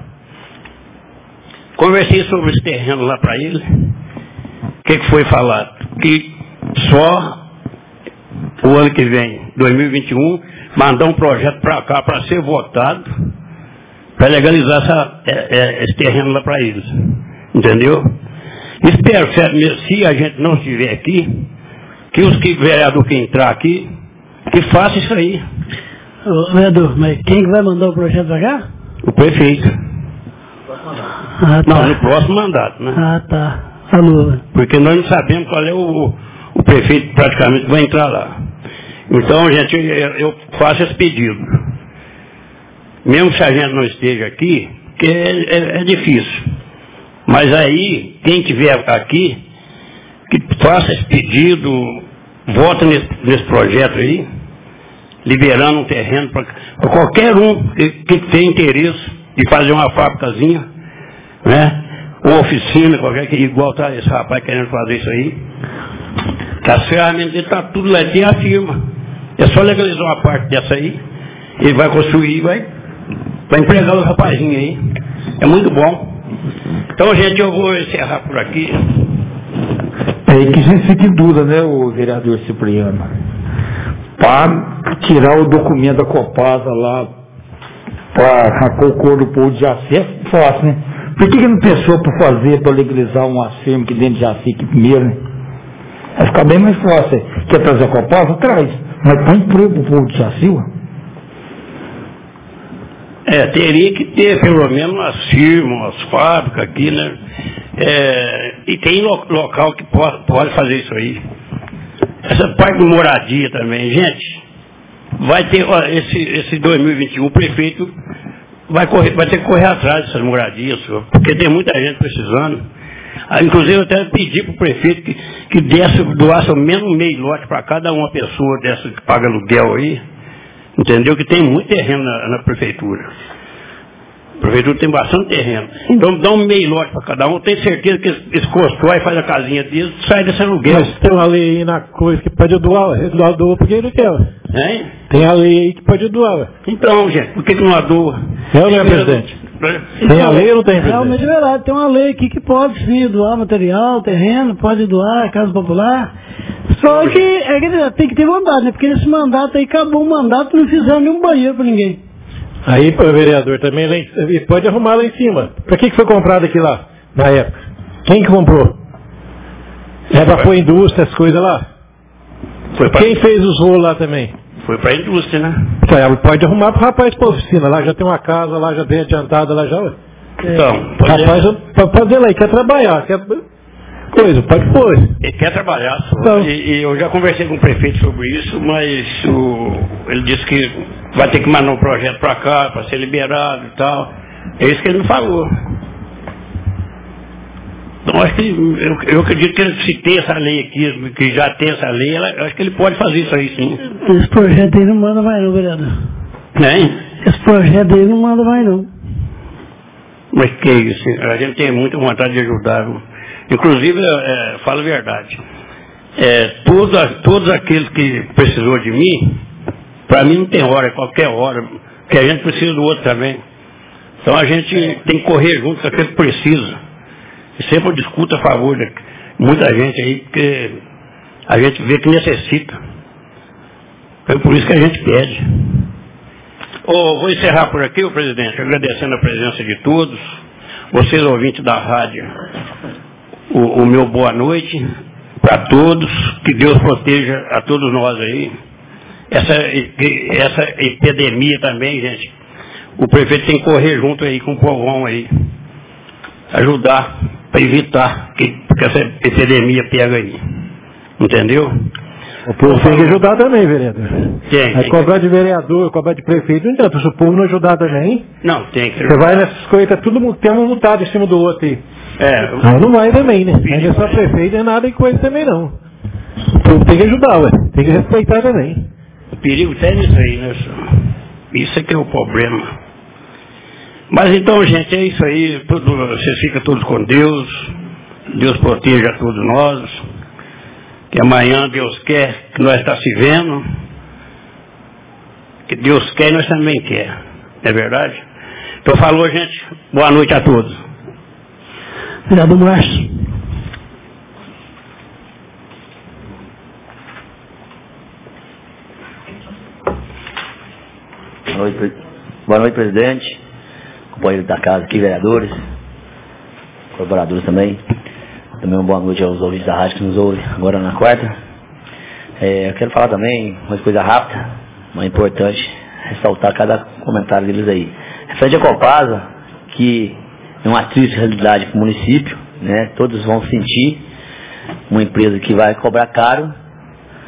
Conversei sobre esse terreno lá para ele. O que, que foi falado? Que só o ano que vem, dois mil e vinte e um, mandar um projeto para cá para ser votado, para legalizar essa, é, é, esse terreno lá para eles. Entendeu? Espero que se a gente não estiver aqui, que os que vereador que entrar aqui, que faça isso aí. Ô, vereador, mas quem que vai mandar o projeto para cá? O prefeito. Ah, tá. Não, no próximo mandato, né? Ah, tá. Alô. Porque nós não sabemos qual é o, o prefeito praticamente que vai entrar lá. Então, gente, eu, eu faço esse pedido. mesmo se a gente não esteja aqui, que é, é, é difícil. Mas aí, quem estiver aqui, que faça esse pedido, vota nesse, nesse projeto aí, liberando um terreno para qualquer um que, que tenha interesse de fazer uma fábricazinha, né? Uma oficina, qualquer que igual tá esse rapaz querendo fazer isso aí. As ferramentas dele tá tudo lá, tem a firma. É só legalizar uma parte dessa aí, ele vai construir, vai, vai empregar o rapazinho aí. É muito bom. Então, gente, eu vou encerrar por aqui. É aí que a gente fica em dúvida, né, o vereador Cipriano? Para tirar o documento da Copasa lá, para arrancar o cor do povo de Jaci, é fácil, né? Por que, que não pensou para fazer, para legalizar um firma aqui dentro de Jaci aqui primeiro, né? Vai ficar bem mais fácil. Quer trazer a Copasa? Traz. Mas põe emprego para o povo de Jaci, ué. É, teria que ter pelo menos umas firmas, umas fábricas aqui, né? É, e tem lo, local que pode, pode fazer isso aí. Essa parte de moradia também, gente, vai ter, ó, esse, esse dois mil e vinte e um, o prefeito vai, correr, vai ter que correr atrás dessas moradias, porque tem muita gente precisando. Ah, inclusive eu até pedi para o prefeito que, que desse, doasse ao menos meio lote para cada uma pessoa dessa que paga aluguel aí, entendeu? Que tem muito terreno na, na prefeitura. A prefeitura tem bastante terreno. Então dá um meio lote para cada um. Eu tenho certeza que eles constroem, faz a casinha deles, sai desse aluguel. Mas tem uma lei aí na coisa que pode doar, ele doa, doa porque ele quer. Hein? Tem a lei aí que pode doar. Então, gente, por que, que não doa? É ou não é, presidente? Tem a lei ou não tem, presidente? Realmente é verdade, tem uma lei aqui que pode sim doar material, terreno, pode doar, casa popular. Só que, é que tem que ter vontade, né? Porque nesse mandato aí acabou o mandato e não fizeram nenhum banheiro para ninguém. Aí, pô, vereador, também lá em, pode arrumar lá em cima. Para que, que foi comprado aqui lá, na época? Quem que comprou? É para pôr indústria, as coisas lá? Foi pra... Quem fez os rolos lá também? Foi para a indústria, né? Então, pode arrumar para o rapaz para oficina. Lá já tem uma casa, lá já tem adiantada, lá já. Então, rapaz, para fazer lá, ele quer trabalhar, quer coisa, pode pôr. Ele quer trabalhar, então. e, e eu já conversei com o prefeito sobre isso, mas o, ele disse que vai ter que mandar um projeto para cá, para ser liberado e tal. É isso que ele me falou. Então, acho que, eu, eu acredito que ele, se tem essa lei aqui, que já tem essa lei, ela, eu acho que ele pode fazer isso aí, sim. Esse projeto aí não manda mais não, vereador. Hein? Esse projeto aí não manda mais não. Mas que isso, a gente tem muita vontade de ajudar. Inclusive, é, falo a verdade, é, todos, todos aqueles que precisou de mim, para mim não tem hora, é qualquer hora, que a gente precisa do outro também. Então a gente tem que correr junto com aquele que precisa. E sempre eu discuto a favor de muita gente aí, porque a gente vê que necessita. É por isso que a gente pede. Oh, vou encerrar por aqui, o presidente, agradecendo a presença de todos, vocês ouvintes da rádio. O, o meu boa noite para todos, que Deus proteja a todos nós aí. Essa, essa epidemia também, gente, o prefeito tem que correr junto aí com o povão aí, ajudar para evitar que, que essa epidemia pega aí. Entendeu? O povo tem que ajudar também, vereador. Tem. Vai cobrar de vereador, cobrar de prefeito, não adianta. Se o povo não ajudar também. Não, tem que ajudar. Você vai nessas coisas, tá todo mundo tem uma multada em cima do outro aí. É. Aí não vai também, né? Não é só prefeito, não é nada em coisa também não. O povo tem que ajudar, ué. Tem que respeitar também. O perigo está nisso aí, né, senhor? Isso é que é o problema. Mas então, gente, é isso aí. Tudo, vocês ficam todos com Deus. Deus proteja a todos nós. Que amanhã Deus quer que nós estamos se vendo. Que Deus quer e nós também quer. Não é verdade? Então falou, gente. Boa noite a todos. Vereador Márcio. Boa noite, boa noite, presidente, companheiro da casa aqui, vereadores, colaboradores também. Também uma boa noite aos ouvintes da rádio que nos ouvem agora na quarta. É, eu quero falar também uma coisa rápida, mas importante, ressaltar cada comentário deles aí. Referente a Copasa, que é uma triste realidade para o município, né? Todos vão sentir uma empresa que vai cobrar caro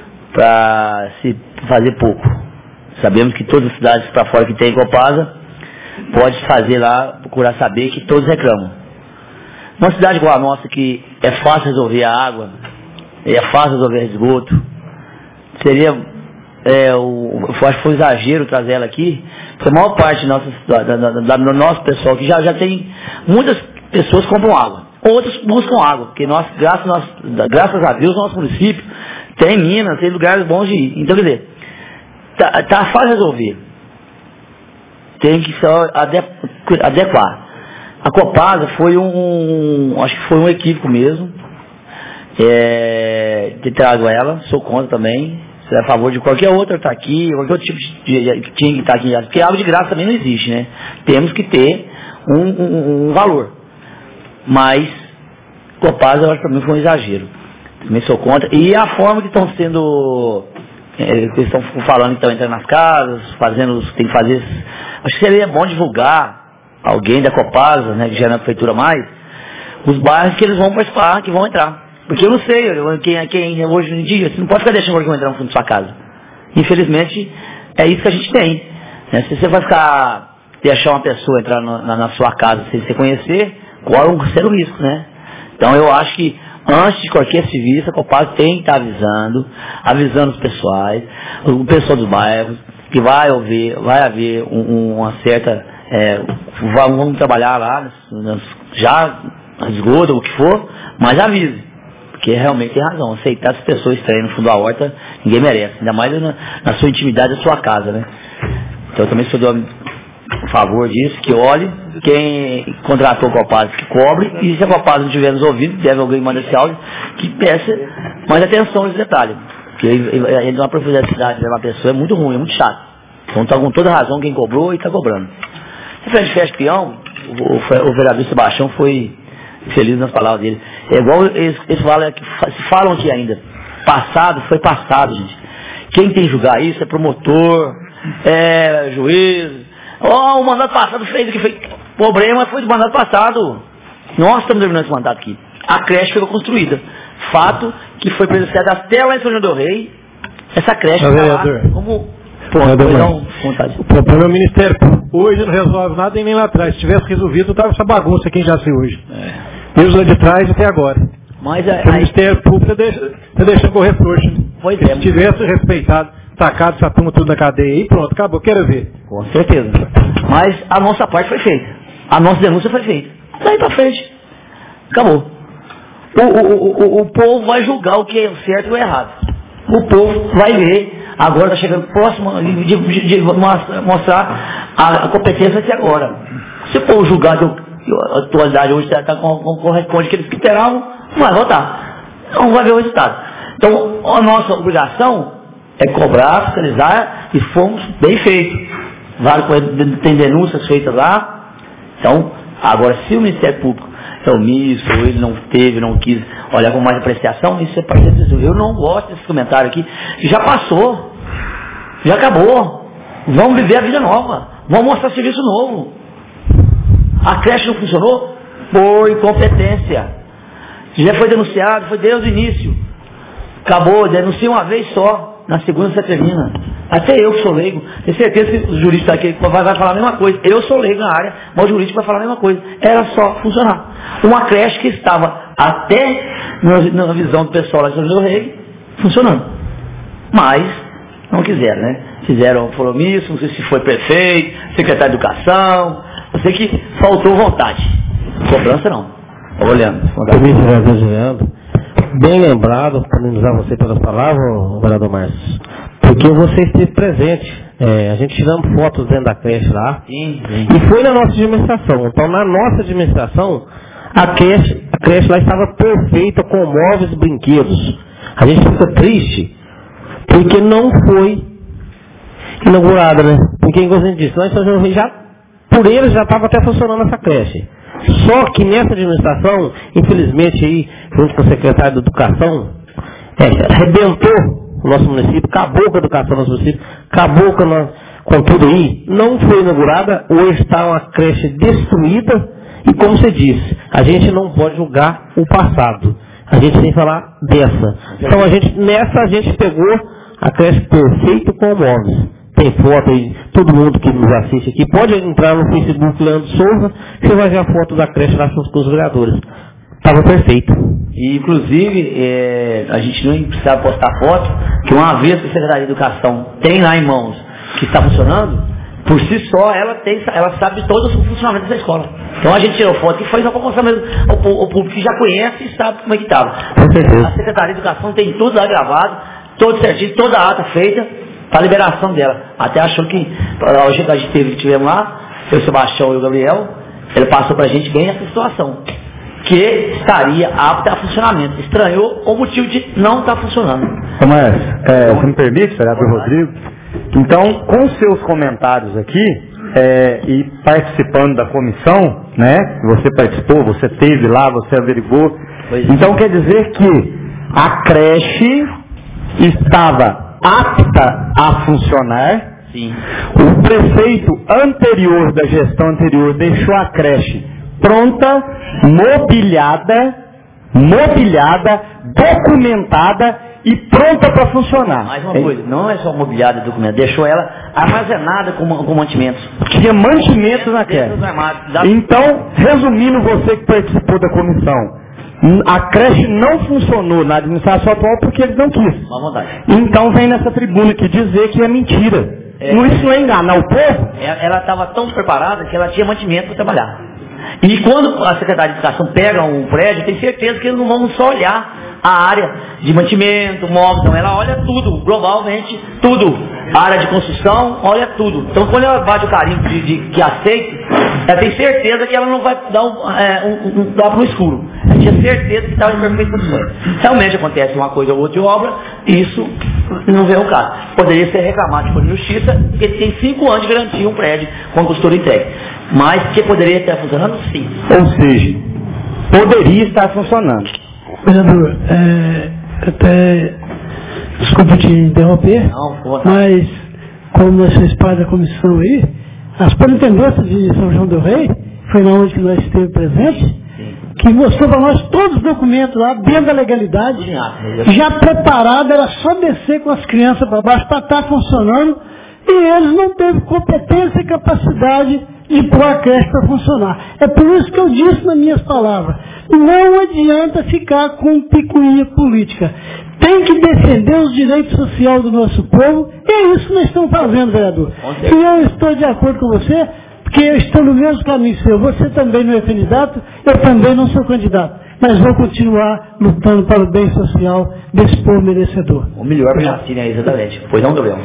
para se fazer pouco. Sabemos que todas as cidades para fora que tem Copasa pode fazer lá, procurar saber que todos reclamam. Uma cidade igual a nossa, que é fácil resolver a água, é fácil resolver o esgoto, seria, é, o, eu acho que foi um exagero trazer ela aqui, porque a maior parte nossa, da, da, da, do nosso pessoal aqui já, já tem, muitas pessoas compram água, outros buscam água, porque nós, graças, nós, graças a Deus, nosso município tem minas, tem lugares bons de ir. Então, quer dizer, tá, tá fácil resolver. Tem que só adequar. A Copasa foi um, acho que foi um equívoco mesmo, é, de trago ela, sou contra também, sou a favor de qualquer outra estar aqui, qualquer outro tipo de, de tinha que estar aqui, porque água de graça também não existe, né? Temos que ter um, um, um valor. Mas Copasa, eu acho que também foi um exagero. Também sou contra. E a forma que estão sendo, é, eles estão falando que estão entrando nas casas, fazendo, tem que fazer, acho que seria bom divulgar, alguém da Copasa, né, que já é na prefeitura mais, os bairros que eles vão participar, que vão entrar. Porque eu não sei, eu, quem, quem hoje em dia, você não pode ficar deixando alguém entrar no fundo da sua casa. Infelizmente, é isso que a gente tem. Né? Se você vai ficar, deixar uma pessoa entrar no, na, na sua casa sem você conhecer, corre um sério risco, né? Então eu acho que antes de qualquer serviço, a Copasa tem que estar avisando, avisando os pessoais, o pessoal dos bairros, que vai haver, vai haver um, um, uma certa... É, vamos trabalhar lá, já esgoto, o que for, mas avise, porque realmente tem razão, aceitar as pessoas estranhas no fundo da horta, ninguém merece, ainda mais na, na sua intimidade da sua casa, né? Então eu também sou do favor disso, que olhe, quem contratou a Copasa que cobre, e se a Copasa não estiver nos ouvindo, deve alguém mandar esse áudio, que peça mais atenção nesse detalhe, porque ele uma profundidade de uma pessoa é muito ruim, é muito chato, então está com toda razão quem cobrou e está cobrando. Referente Festa Peão, o, o vereador Sebastião foi feliz nas palavras dele. É igual eles, eles falam, se falam aqui ainda. Passado foi passado, gente. Quem tem que julgar isso é promotor, é juiz. Oh, o mandato passado fez o que fez. O problema foi do mandato passado. Nós estamos terminando esse mandato aqui. A creche foi construída. Fato que foi presenciado até lá em São João do Rei. Essa creche está lá como... Pô, não, o problema é o Ministério hoje não resolve nada e nem lá atrás. Se tivesse resolvido, estava essa bagunça aqui em Jaci hoje. É. Desde lá de trás até agora. Mas a, o Ministério Público está deixando correr frouxo. Pois é. Se tivesse respeitado, tacado essa turma tudo na cadeia e pronto, acabou, quero ver. Com certeza. Mas a nossa parte foi feita. A nossa denúncia foi feita. Daí para frente. Acabou. O, o, o, o povo vai julgar o que é certo e o errado. O povo vai ver. Agora está chegando próximo de, de, de mostrar a, a competência aqui agora. Se o povo julgar que a atualidade hoje está com, com, corresponde que eles esperavam, não vai votar. Não vai ver o resultado. Então, a nossa obrigação é cobrar, fiscalizar e fomos bem feitos. Tem denúncias feitas lá. Então, agora, se o Ministério Público é omisso, ou ele não teve, não quis olhar com mais apreciação, isso é parte disso. Eu não gosto desse comentário aqui. Já passou. Já acabou. Vamos viver a vida nova. Vamos mostrar serviço novo. A creche não funcionou? Por incompetência. Já foi denunciado, foi desde o início. Acabou, denuncia uma vez só. Na segunda você termina. Até eu que sou leigo, tenho certeza que o jurista aqui vai, vai falar a mesma coisa. Eu sou leigo na área, mas o jurídico vai falar a mesma coisa. Era só funcionar. Uma creche que estava até na, na visão do pessoal lá de São João do Rei, funcionando. Mas não quiseram, né? Fizeram compromisso, não sei se foi prefeito, secretário de educação, eu sei que faltou vontade. Cobrança não. Olhando. Bem lembrado, parabenizar você pelas palavras, vereador Márcio, porque você esteve presente. É, a gente tiramos fotos dentro da creche lá. Sim, sim. E foi na nossa administração. Então, na nossa administração, a creche, a creche lá estava perfeita, com móveis e brinquedos. A gente fica triste, porque não foi inaugurada, né? Porque, igual a gente disse, nós já, por eles já estava até funcionando essa creche. Só que nessa administração, infelizmente, aí, junto com o secretário de Educação, é, arrebentou o nosso município, acabou com a educação do nosso município, acabou com, a, com tudo aí, não foi inaugurada, hoje está uma creche destruída, e como você disse, a gente não pode julgar o passado, a gente tem que falar dessa. Então, a gente, nessa a gente pegou a creche perfeita com móveis. tem foto aí, todo mundo que nos assiste aqui, pode entrar no Facebook Leandro Souza, você vai ver a foto da creche lá com os vereadores. Estava perfeito. E, inclusive, é, a gente não precisava postar foto, que uma vez que a Secretaria de Educação tem lá em mãos que está funcionando, por si só, ela, tem, ela sabe todo o funcionamento dessa escola. Então a gente tirou foto e foi só para mostrar mesmo ao, ao público que já conhece e sabe como é que estava. A Secretaria de Educação tem tudo lá gravado, todo certinho, toda a ata feita para a liberação dela. Até achou que, hoje que a gente teve, que tivemos lá, eu, o Sebastião e o Gabriel, ele passou para a gente bem essa situação, que estaria apta a funcionamento. Estranhou o motivo de não estar funcionando. Mas, é, se me permite, vereador Rodrigo, então, com seus comentários aqui, é, e participando da comissão, né, você participou, você esteve lá, você averigou, pois então é. Quer dizer que a creche estava apta a funcionar. Sim. O prefeito anterior, da gestão anterior, deixou a creche pronta, mobiliada, mobiliada, documentada e pronta para funcionar. Mais uma coisa, não é só mobiliada e documentada, deixou ela armazenada com, com mantimentos. Tinha mantimentos na creche. Então, resumindo, você que participou da comissão, a creche não funcionou na administração atual porque eles não quis. Má vontade. Então vem nessa tribuna aqui dizer que é mentira. É, não, isso não é enganar o povo? Ela estava tão preparada que ela tinha mantimento para trabalhar. E quando a Secretaria de Educação pega um prédio, tem certeza que eles não vão só olhar a área de mantimento, móveis, não, ela olha tudo, globalmente, tudo. A área de construção, olha tudo. Então quando ela bate o carimbo de, de que aceita, ela tem certeza que ela não vai dar um, é, um, um, dar para o escuro. Ela tinha certeza que estava em perfeitas condições. Realmente acontece uma coisa ou outra de obra, isso não vem ao caso. Poderia ser reclamado por justiça, porque tem cinco anos de garantia um prédio com a costura entregue. Mas que poderia estar funcionando, sim. Ou seja, poderia estar funcionando. Vereador, é, até, desculpa te interromper, não, mas como nós fez parte da comissão aí, a superintendência de São João del Rei, foi na onde que nós esteve presente, que mostrou para nós todos os documentos lá, dentro da legalidade, já preparado, era só descer com as crianças para baixo para estar funcionando, e eles não teve competência e capacidade de pôr a creche para funcionar. É por isso que eu disse nas minhas palavras, não adianta ficar com picuinha política. Tem que defender os direitos sociais do nosso povo, e é isso que nós estamos fazendo, vereador. E eu estou de acordo com você, porque eu estou no mesmo caminho seu. Você também não é candidato, eu também não sou candidato. Mas vou continuar lutando para o bem social desse povo merecedor. O melhor para a é exatamente. Pois não, Gabriel?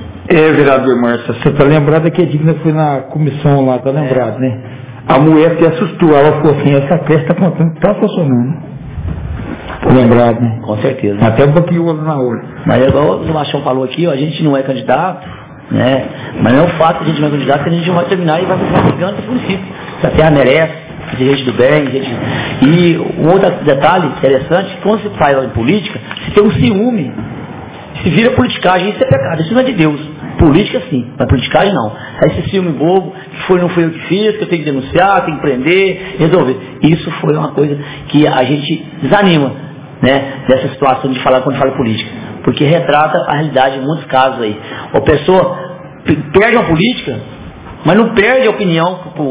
É, vereador Márcio, você está lembrado que a Digna foi na comissão lá, está lembrado, é. né? A mulher se assustou, ela falou assim, essa creche está contando que está funcionando. Está lembrado, né? Com certeza. Até um pouquinho olho na olho. Mas igual o Machão falou aqui, ó, a gente não é candidato, né? Mas não é o fato de a gente não é candidato que a gente não vai terminar e vai continuar brigando para esse município. Essa terra merece, de gente do bem, gente... E um outro detalhe interessante, quando se faz em política, se tem um ciúme, se vira politicagem, isso é pecado, isso não é de Deus. Política sim, mas politicagem não. Esse filme bobo, que foi, não foi eu que fiz, que eu tenho que denunciar, tenho que prender, resolver. Isso foi uma coisa que a gente desanima, né, dessa situação de falar quando fala política. Porque retrata a realidade em muitos casos aí. A pessoa perde uma política, mas não perde a opinião para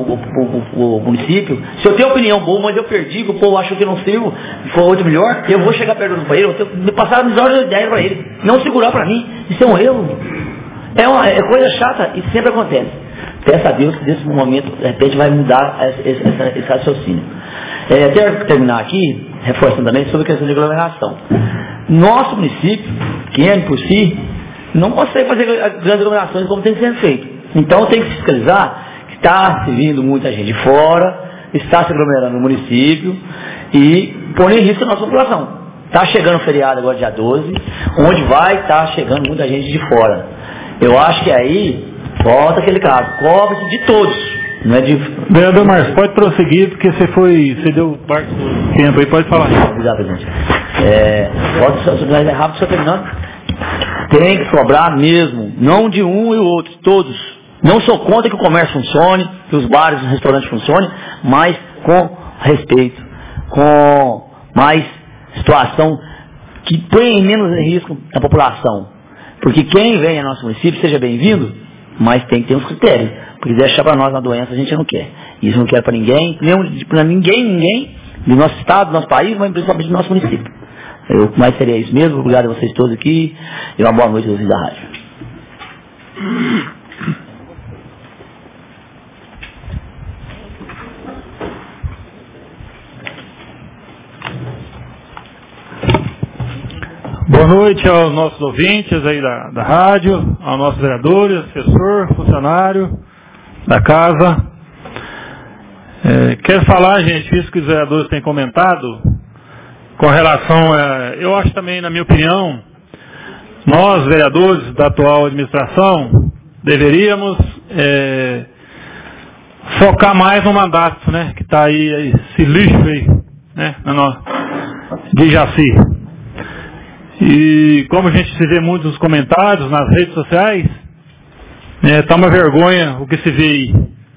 o município. Se eu tenho opinião boa, mas eu perdi, que o povo acha que eu não sirvo, foi outro melhor, eu vou chegar perto para ele, eu tenho que passar as melhores ideias para ele, não segurar para mim. Isso é um erro. É, uma, é coisa chata e sempre acontece. Peço a Deus que nesse momento, de repente, vai mudar esse, esse, esse raciocínio. É, até terminar aqui, reforçando também sobre a questão de aglomeração. Nosso município, que é por si, não consegue fazer grandes aglomerações como tem sendo feito. Então tem que fiscalizar que está se vindo muita gente de fora, está se aglomerando no município e põe em risco a nossa população. Está chegando o feriado agora dia doze, onde vai estar tá chegando muita gente de fora. Eu acho que aí, volta aquele caso, cobre-se de todos, não é de... Vereador Márcio, pode prosseguir, porque você foi, você deu parte do tempo aí, pode falar. Obrigado, presidente. É, pode ser é rápido, só terminando. Tem que cobrar mesmo, não de um e o outro, todos. Não sou contra que o comércio funcione, que os bares e os restaurantes funcionem, mas com respeito, com mais situação que põe menos em risco a população. Porque quem vem ao nosso município, seja bem-vindo, mas tem que ter uns critérios. Porque deixar para nós uma doença a gente não quer. Isso não quer para ninguém, nem para ninguém, ninguém, do nosso estado, do nosso país, mas principalmente do nosso município. Eu mais seria isso mesmo. Obrigado a vocês todos aqui e uma boa noite aos ouvintes da rádio. Boa noite aos nossos ouvintes aí da, da rádio, aos nossos vereadores, assessor, funcionário da casa. É, quero falar, gente, isso que os vereadores têm comentado, com relação a, eu acho também, na minha opinião, nós, vereadores da atual administração, deveríamos é, focar mais no mandato, né, que está aí, esse lixo aí, né, de Jaci. E como a gente se vê muito nos comentários, nas redes sociais, está é, uma vergonha o que se vê aí.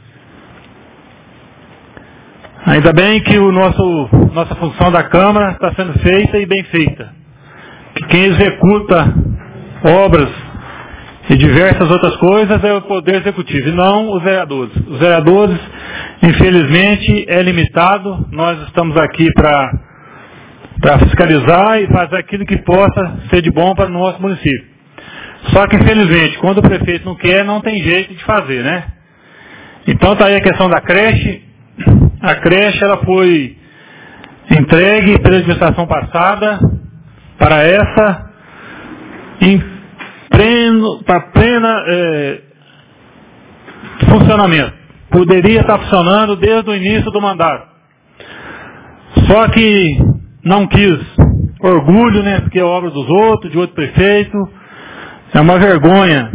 Ainda bem que o nosso, nossa função da Câmara está sendo feita e bem feita. Que quem executa obras e diversas outras coisas é o Poder Executivo e não os vereadores. Os vereadores, infelizmente, é limitado. Nós estamos aqui para para fiscalizar e fazer aquilo que possa ser de bom para o nosso município. Só que, infelizmente, quando o prefeito não quer, não tem jeito de fazer, né? Então está aí a questão da creche. A creche ela foi entregue pela administração passada para essa em pleno, para plena é, funcionamento. Poderia estar funcionando desde o início do mandato. Só que não quis. Orgulho, né? Porque é obra dos outros, de outro prefeito. É uma vergonha.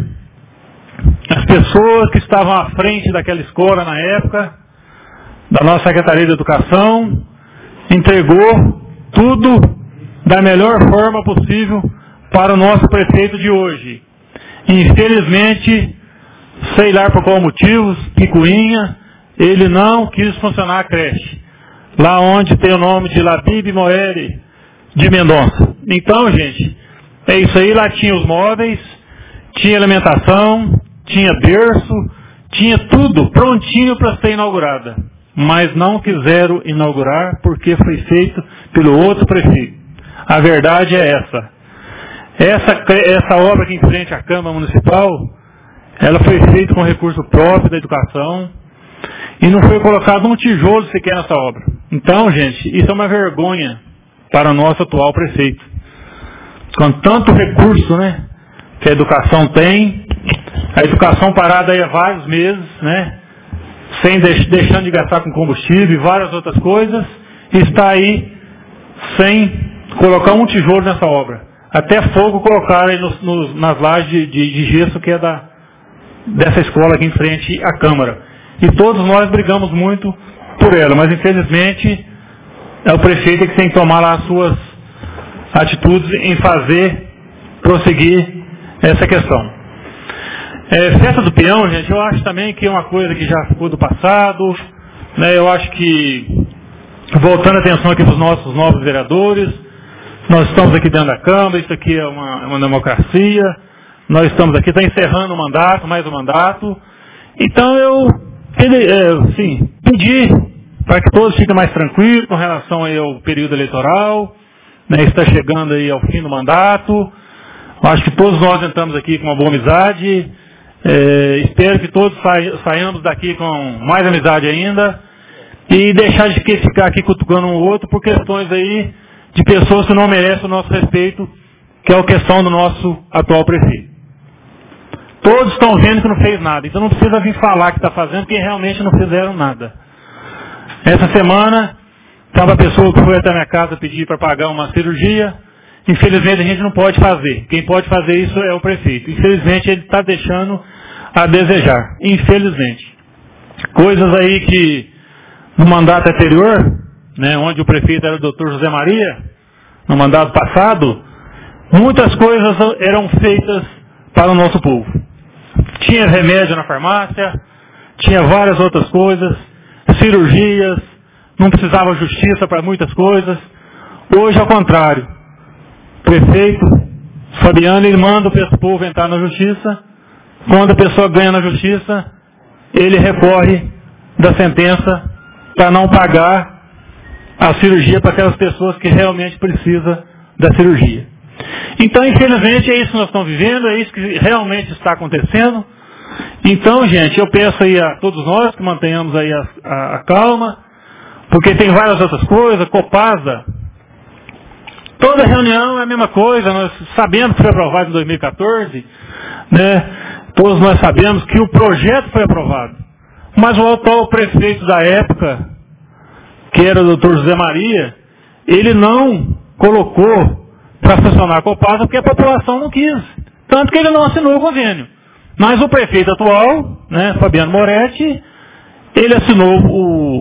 As pessoas que estavam à frente daquela escola na época, da nossa Secretaria de Educação, entregou tudo da melhor forma possível para o nosso prefeito de hoje. Infelizmente, sei lá por qual motivo, picuinha, ele não quis funcionar a creche. Lá onde tem o nome de Labib Moeri de Mendonça. Então, gente, é isso aí. Lá tinha os móveis, tinha alimentação, tinha berço, tinha tudo prontinho para ser inaugurada. Mas não quiseram inaugurar porque foi feito pelo outro prefeito. A verdade é essa. Essa, essa obra aqui em frente à Câmara Municipal, ela foi feita com recurso próprio da educação e não foi colocado um tijolo sequer nessa obra. Então, gente, isso é uma vergonha para o nosso atual prefeito. Com tanto recurso, né, que a educação tem, a educação parada aí há vários meses, né, sem deix, deixando de gastar com combustível e várias outras coisas, e está aí sem colocar um tijolo nessa obra. Até fogo colocaram aí nos, nos, nas lajes de, de, de gesso que é da, dessa escola aqui em frente à Câmara. E todos nós brigamos muito por ela, mas infelizmente é o prefeito que tem que tomar lá as suas atitudes em fazer prosseguir essa questão. É, festa do peão, gente, eu acho também que é uma coisa que já ficou do passado, né? Eu acho que, voltando a atenção aqui para os nossos novos vereadores, nós estamos aqui dentro da Câmara, isso aqui é uma, é uma democracia, nós estamos aqui, está encerrando o mandato, mais um mandato, então eu é, sim, pedi para que todos fiquem mais tranquilos com relação aí ao período eleitoral, né? Está chegando aí ao fim do mandato, acho que todos nós entramos aqui com uma boa amizade, é, espero que todos sa saiamos daqui com mais amizade ainda e deixar de ficar aqui cutucando um outro por questões aí de pessoas que não merecem o nosso respeito, que é a questão do nosso atual prefeito. Todos estão vendo que não fez nada, então não precisa vir falar que está fazendo, porque realmente não fizeram nada. Essa semana, estava a pessoa que foi até a minha casa pedir para pagar uma cirurgia, infelizmente a gente não pode fazer. Quem pode fazer isso é o prefeito. Infelizmente ele está deixando a desejar. Infelizmente. Coisas aí que no mandato anterior, né, onde o prefeito era o doutor José Maria, no mandato passado, muitas coisas eram feitas para o nosso povo. Tinha remédio na farmácia, tinha várias outras coisas, cirurgias, não precisava justiça para muitas coisas. Hoje, ao contrário, o prefeito Fabiano, ele manda o povo entrar na justiça. Quando a pessoa ganha na justiça, ele recorre da sentença para não pagar a cirurgia para aquelas pessoas que realmente precisam da cirurgia. Então, infelizmente, é isso que nós estamos vivendo, é isso que realmente está acontecendo. Então, gente, eu peço aí a todos nós que mantenhamos aí a, a, a calma, porque tem várias outras coisas, Copasa, toda reunião é a mesma coisa, nós sabemos que foi aprovado em dois mil e quatorze, né? Todos nós sabemos que o projeto foi aprovado, mas o atual prefeito da época, que era o doutor José Maria, ele não colocou para funcionar a Copasa porque a população não quis, tanto que ele não assinou o convênio. Mas o prefeito atual, né, Fabiano Moretti, ele assinou o,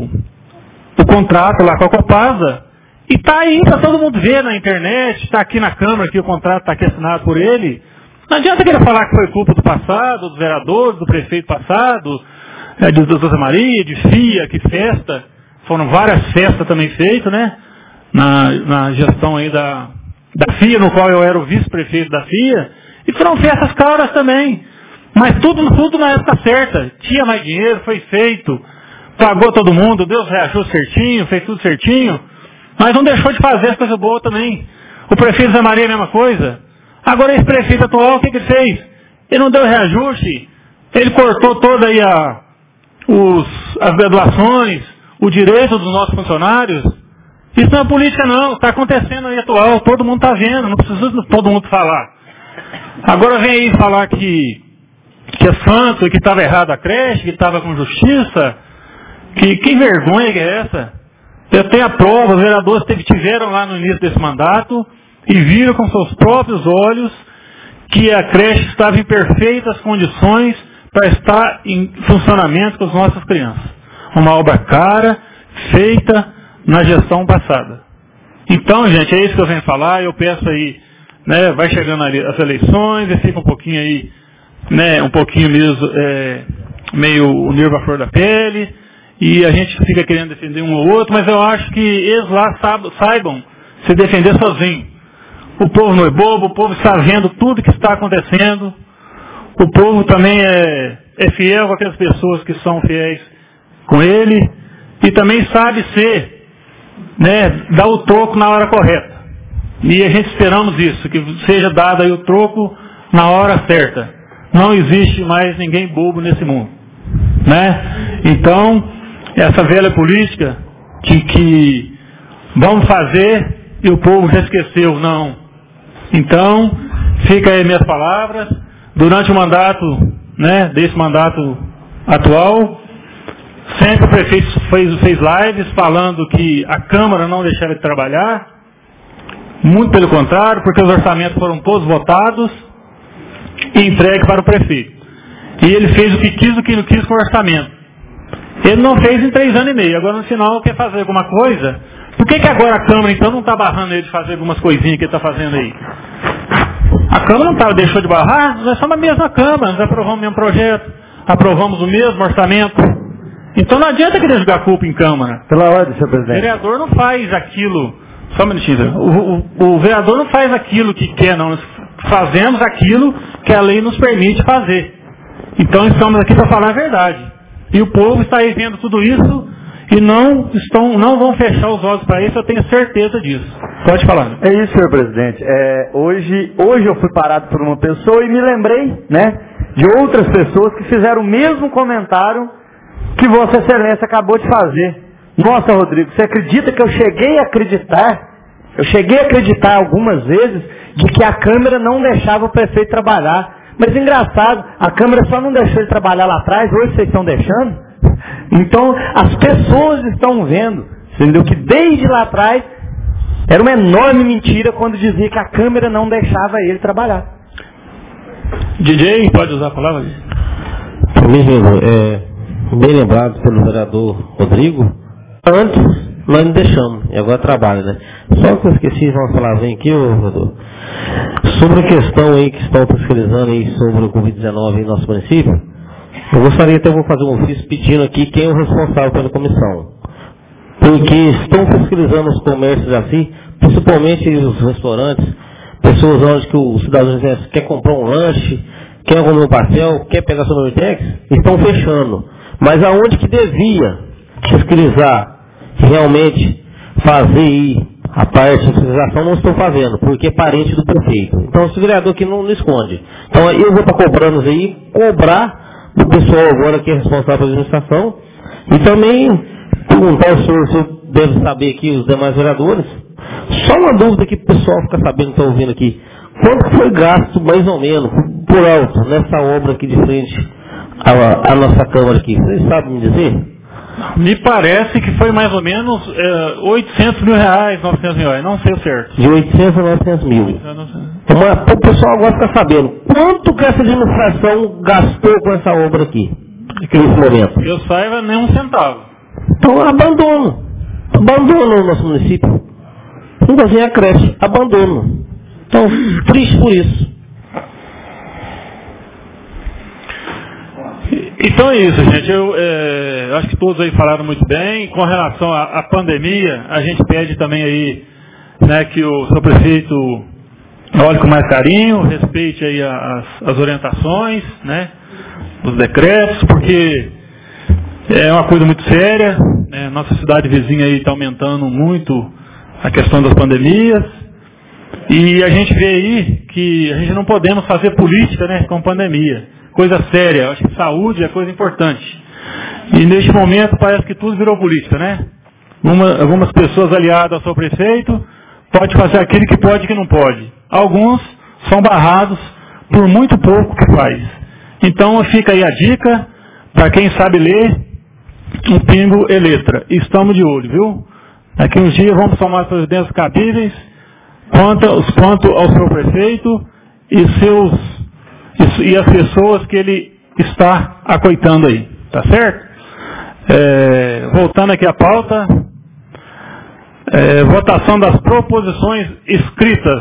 o contrato lá com a Copasa e está aí para todo mundo ver na internet, está aqui na Câmara, que o contrato está aqui assinado por ele. Não adianta querer falar que foi culpa do passado, dos vereadores, do prefeito passado, é, de doutor Maria, de FIA, que festa. Foram várias festas também feitas, né? Na, na gestão aí da, da FIA, no qual eu era o vice-prefeito da FIA. E foram festas caras também. Mas tudo, tudo na época certa. Tinha mais dinheiro, foi feito. Pagou todo mundo, Deus reagiu certinho, fez tudo certinho. Mas não deixou de fazer as coisas boas também. O prefeito Zé Maria é a mesma coisa. Agora esse prefeito atual, o que, que ele fez? Ele não deu reajuste, ele cortou toda aí a, os, as graduações, o direito dos nossos funcionários. Isso não é política não, está acontecendo aí atual, todo mundo está vendo, não precisa todo mundo falar. Agora vem aí falar que, que é santo, que estava errado a creche, que estava com justiça, que, que vergonha que é essa? Eu tenho a prova, os vereadores tiveram lá no início desse mandato, e viram com seus próprios olhos que a creche estava em perfeitas condições para estar em funcionamento com as nossas crianças. Uma obra cara, feita na gestão passada. Então, gente, é isso que eu venho falar, eu peço aí, né, vai chegando ali as eleições, e fica um pouquinho aí, né, um pouquinho mesmo, é, meio o nervo à flor da pele, e a gente fica querendo defender um ou outro, mas eu acho que eles lá saibam se defender sozinhos. O povo não é bobo, o povo está vendo tudo que está acontecendo. O povo também é, é fiel com aquelas pessoas que são fiéis com ele. E também sabe ser, né, dar o troco na hora correta. E a gente esperamos isso, que seja dado aí o troco na hora certa. Não existe mais ninguém bobo nesse mundo, né? Então, essa velha política de que vamos fazer e o povo já esqueceu, não. Então, fica aí minhas palavras. Durante o mandato, né, desse mandato atual, sempre o prefeito fez, fez lives falando que a Câmara não deixava de trabalhar. Muito pelo contrário, porque os orçamentos foram todos votados e entregues para o prefeito. E ele fez o que quis, o que não quis com o orçamento. Ele não fez em três anos e meio. Agora no final quer fazer alguma coisa. Por que, que agora a Câmara então não está barrando ele de fazer algumas coisinhas que ele está fazendo aí? A Câmara não tá, deixou de barrar, nós somos a mesma Câmara, nós aprovamos o mesmo projeto, aprovamos o mesmo orçamento. Então não adianta querer jogar culpa em Câmara. Pela ordem, senhor presidente. O vereador não faz aquilo, só um minutinho, o, o, o vereador não faz aquilo que quer, não. Nós fazemos aquilo que a lei nos permite fazer. Então estamos aqui para falar a verdade. E o povo está aí vendo tudo isso e não, estão, não vão fechar os olhos para isso, eu tenho certeza disso. Pode falar. É isso, senhor presidente. É, hoje, hoje eu fui parado por uma pessoa e me lembrei, né, de outras pessoas que fizeram o mesmo comentário que Vossa Excelência acabou de fazer. Nossa, Rodrigo, você acredita que eu cheguei a acreditar, eu cheguei a acreditar algumas vezes de que a Câmara não deixava o prefeito trabalhar. Mas engraçado, a Câmara só não deixou ele trabalhar lá atrás, hoje vocês estão deixando. Então, as pessoas estão vendo, entendeu? Que desde lá atrás era uma enorme mentira quando dizia que a Câmara não deixava ele trabalhar. D J, pode usar a palavra? Mesmo, é, bem lembrado pelo vereador Rodrigo, antes nós não deixamos, e agora trabalha, né? Só que eu esqueci de uma palavrinha aqui, ô vereador, sobre a questão aí que estão fiscalizando aí sobre o covid dezenove em nosso município. Eu gostaria até, vou fazer um ofício pedindo aqui quem é o responsável pela comissão. Porque estão fiscalizando os comércios assim, principalmente os restaurantes, pessoas onde que o cidadão quer comprar um lanche, quer comer um pastel, quer pegar seu Marmitex, estão fechando. Mas aonde que devia fiscalizar, realmente fazer aí a parte de fiscalização, não estou fazendo, porque é parente do prefeito. Então, esse vereador aqui não, não esconde. Então, eu vou estar cobrando isso aí, cobrar do pessoal agora que é responsável pela administração, e também perguntar ao senhor, o senhor deve saber aqui, os demais vereadores, só uma dúvida que o pessoal fica sabendo, está ouvindo aqui. Quanto foi gasto, mais ou menos, por alto, nessa obra aqui de frente à, à nossa Câmara aqui? Vocês sabem me dizer? Me parece que foi mais ou menos é, oitocentos mil reais, novecentos mil reais, não sei o certo. De oitocentos a novecentos mil. Mas o pessoal agora fica sabendo. Quanto que essa administração gastou com essa obra aqui, nesse momento? Eu saiba, nem um centavo. Então, abandono. Abandono o nosso município. Não vai a creche. Abandono. Então, triste por isso. Então é isso, gente. Eu é, acho que todos aí falaram muito bem. Com relação à, à pandemia, a gente pede também aí, né, que o seu prefeito olhe com mais carinho, respeite aí as, as orientações, né, os decretos, porque é uma coisa muito séria. Né, nossa cidade vizinha aí está aumentando muito a questão das pandemias. E a gente vê aí que a gente não podemos fazer política, né, com pandemia. Coisa séria, eu acho que saúde é coisa importante. E neste momento parece que tudo virou política, né? Uma, algumas pessoas aliadas ao seu prefeito podem fazer aquilo que pode e que não pode. Alguns são barrados por muito pouco que faz. Então fica aí a dica, para quem sabe ler, um pingo e letra. Estamos de olho, viu? Daqui uns dias vamos tomar as providências cabíveis quanto, quanto ao seu prefeito e seus e as pessoas que ele está acoitando aí, tá certo? É, voltando aqui à pauta, é, votação das proposições escritas.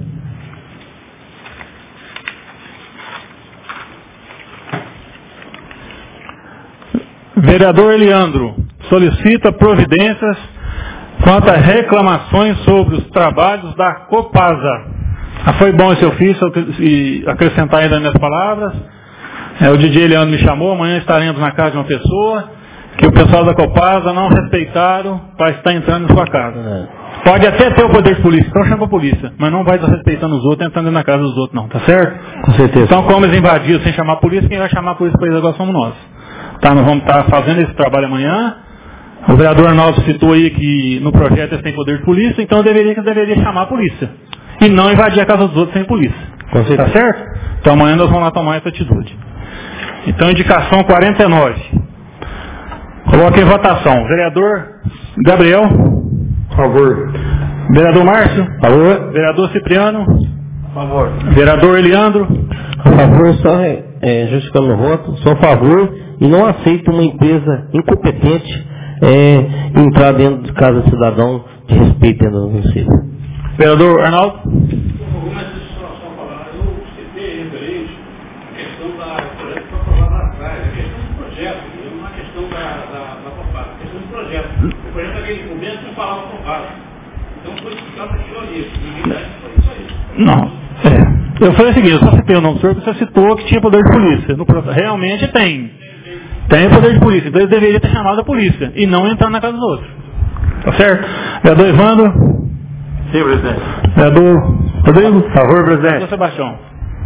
Vereador Eliandro solicita providências quanto a reclamações sobre os trabalhos da Copasa. Ah, foi bom esse ofício e acrescentar ainda minhas palavras. É, o D J Leandro me chamou, amanhã estaremos na casa de uma pessoa que o pessoal da Copasa não respeitaram para estar entrando em sua casa. É. Pode até ter o poder de polícia, então chama a polícia, mas não vai estar respeitando os outros, entrando na casa dos outros não, tá certo? Com certeza. Então, como eles invadiram sem chamar a polícia, quem vai chamar a polícia para eles agora somos nós. Tá, nós vamos estar fazendo esse trabalho amanhã. O vereador Arnaldo citou aí que no projeto eles têm poder de polícia, então eu deveria, eu deveria chamar a polícia. E não invadir a casa dos outros sem polícia. Tá certo? Então amanhã nós vamos lá tomar essa atitude. Então, indicação quarenta e nove. Coloque em votação. Vereador Gabriel. Por favor. Vereador Márcio. Por favor. Vereador Cipriano. Por favor. Vereador Eliandro. A favor, só é, é, justificando o voto, sou a favor e não aceito uma empresa incompetente é, entrar dentro de casa do cidadão de respeito dentro do município. Vereador Arnaldo. Algumas situações falaram, eu citei referente a questão da projeto que foi aprovado lá atrás, a questão do projeto, não é uma questão da, da, da Copasa, a questão do projeto. O projeto daquele documento não falava Copasa. Então foi explicado aquilo ali, ninguém dá isso aí. Não, é. Eu falei o seguinte, eu só citei o nome do senhor porque você citou que tinha poder de polícia. No, realmente tem. Tem poder de polícia, então ele deveria ter chamado a polícia e não entrar na casa dos outros. Tá certo? Vereador Evandro. Sim, presidente. Vereador Rodrigo. Por favor, presidente. Vereador Sebastião.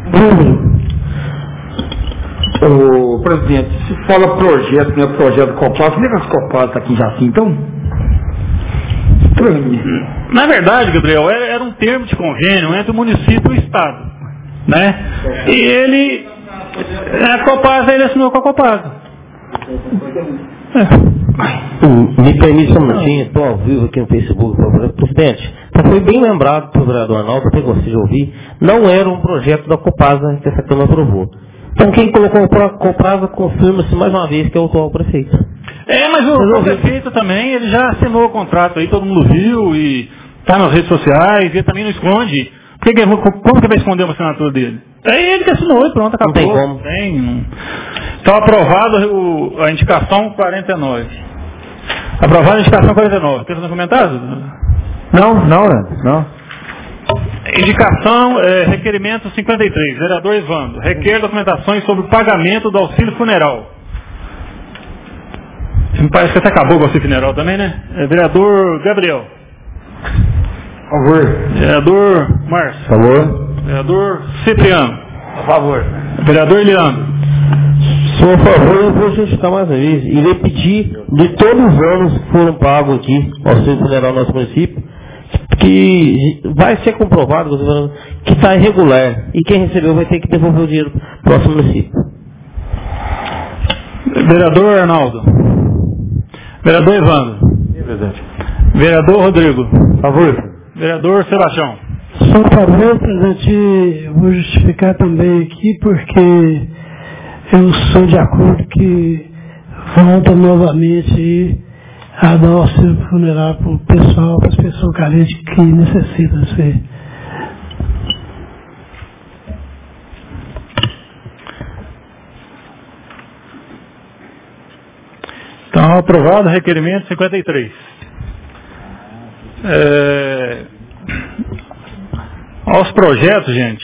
Ô, presidente, se fala projeto, não é projeto Copasa, por que as Copasa tá aqui já assim, então? Estranho. Na verdade, Gabriel, era, era um termo de convênio entre o município e o Estado. Né? E ele, a Copasa, ele assinou com a Copasa. É. Me permite um minutinho, estou ao vivo aqui no Facebook, por favor. Presidente, foi bem lembrado pelo vereador Arnaldo, até gostei de ouvir, não era um projeto da Copasa que essa Câmara aprovou. Então quem colocou a Copasa confirma-se mais uma vez que é o atual prefeito. É, mas o, o prefeito também, ele já assinou o contrato aí, todo mundo viu e está nas redes sociais, e ele também não esconde. Por que, como que vai esconder uma assinatura dele? É ele que assinou e pronto, acabou. Não tem como. Tem. Então aprovado o, a indicação quarenta e nove. Aprovada a indicação quarenta e nove. Tem fazendo comentários? Não, não, não. Indicação, é, requerimento cinquenta e três, vereador Evandro, requer documentações sobre o pagamento do auxílio funeral. Me parece que até acabou o auxílio funeral também, né? É, vereador Gabriel. Por favor. Vereador Márcio. Por favor. Vereador Cipriano. Por favor. Vereador Leandro. Sou a favor, eu vou justificar mais uma vez. Irei pedir de todos os anos que foram pagos aqui, ao auxílio funeral no nosso município, que vai ser comprovado que está irregular. E quem recebeu vai ter que devolver o dinheiro para o nosso município. Vereador Arnaldo. Vereador Evandro. Sim, presidente. Vereador Rodrigo. Por favor. Vereador Sebastião. Só por favor, presidente, eu vou justificar também aqui, porque eu sou de acordo que volta novamente aí a dar auxílio funerário para o pessoal, para as pessoas carentes que necessitam ser. Então, aprovado, requerimento cinquenta e três. É... Aos projetos, gente.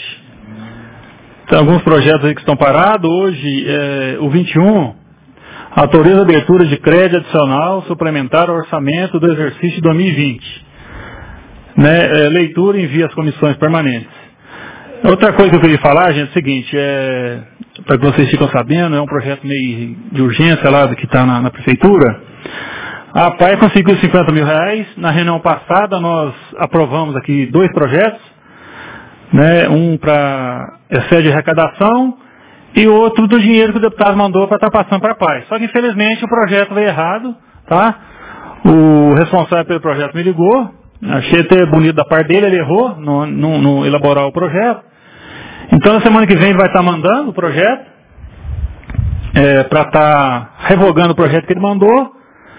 Tem alguns projetos aí que estão parados. Hoje, é, o vinte e um, autoriza a abertura de crédito adicional suplementar ao orçamento do exercício de dois mil e vinte. Né, é, leitura e envia às comissões permanentes. Outra coisa que eu queria falar, gente, é o seguinte, é, para que vocês fiquem sabendo, é um projeto meio de urgência lá que está na, na prefeitura. A P A I conseguiu cinquenta mil reais. Na reunião passada nós aprovamos aqui dois projetos, né, um para sede de arrecadação e outro do dinheiro que o deputado mandou para estar tá passando para a P A I. Só que infelizmente o projeto veio errado, tá? O responsável pelo projeto me ligou, achei até bonito da parte dele, ele errou no, no, no elaborar o projeto. Então na semana que vem ele vai estar tá mandando o projeto, é, para estar tá revogando o projeto que ele mandou.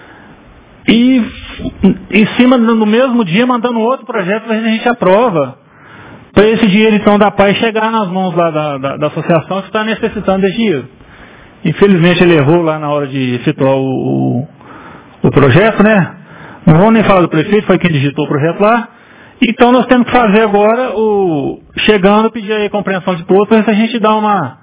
E em cima, no mesmo dia, mandando outro projeto para a gente aprova, para esse dinheiro então da P A I chegar nas mãos lá da, da, da associação que está necessitando desse dinheiro. Infelizmente ele errou lá na hora de efetuar o, o, o projeto, né? Não vou nem falar do prefeito, foi quem digitou o projeto lá. Então nós temos que fazer agora, o chegando, pedir aí a compreensão de todos, para a gente dar uma...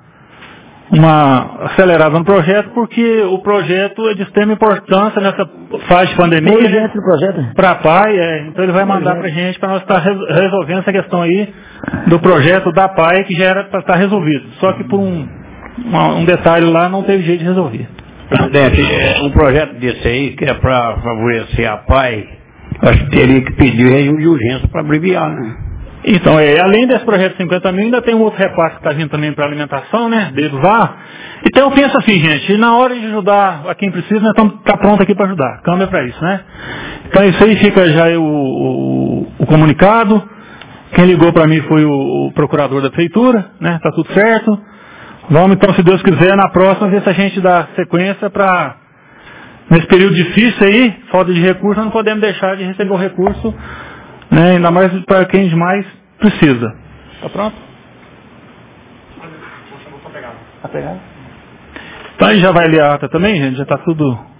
uma acelerada no projeto, porque o projeto é de extrema importância nessa fase de pandemia para a P A I, é, então ele vai mandar para a gente para nós estar resolvendo essa questão aí do projeto da P A I, que já era para estar resolvido, só que por um, uma, um detalhe lá não teve jeito de resolver. Presidente, um projeto desse aí, que é para favorecer a P A I, acho que teria que pedir regime de urgência para abreviar, né? Então, é, além desse projeto de cinquenta mil, ainda tem um outro repasse que está vindo também para alimentação, né, deles lá. Então eu penso assim, gente, na hora de ajudar a quem precisa, nós estamos tá pronto aqui para ajudar. A Câmara é para isso, né? Então isso aí fica já o, o, o comunicado. Quem ligou para mim foi o, o procurador da prefeitura, né? Está tudo certo. Vamos então, se Deus quiser, na próxima, ver se a gente dá sequência para, nesse período difícil aí, falta de recurso, nós não podemos deixar de receber o recurso, né, ainda mais para quem mais precisa. Está pronto? Tá pegado. Então aí já vai ler a ata também, gente? Já está tudo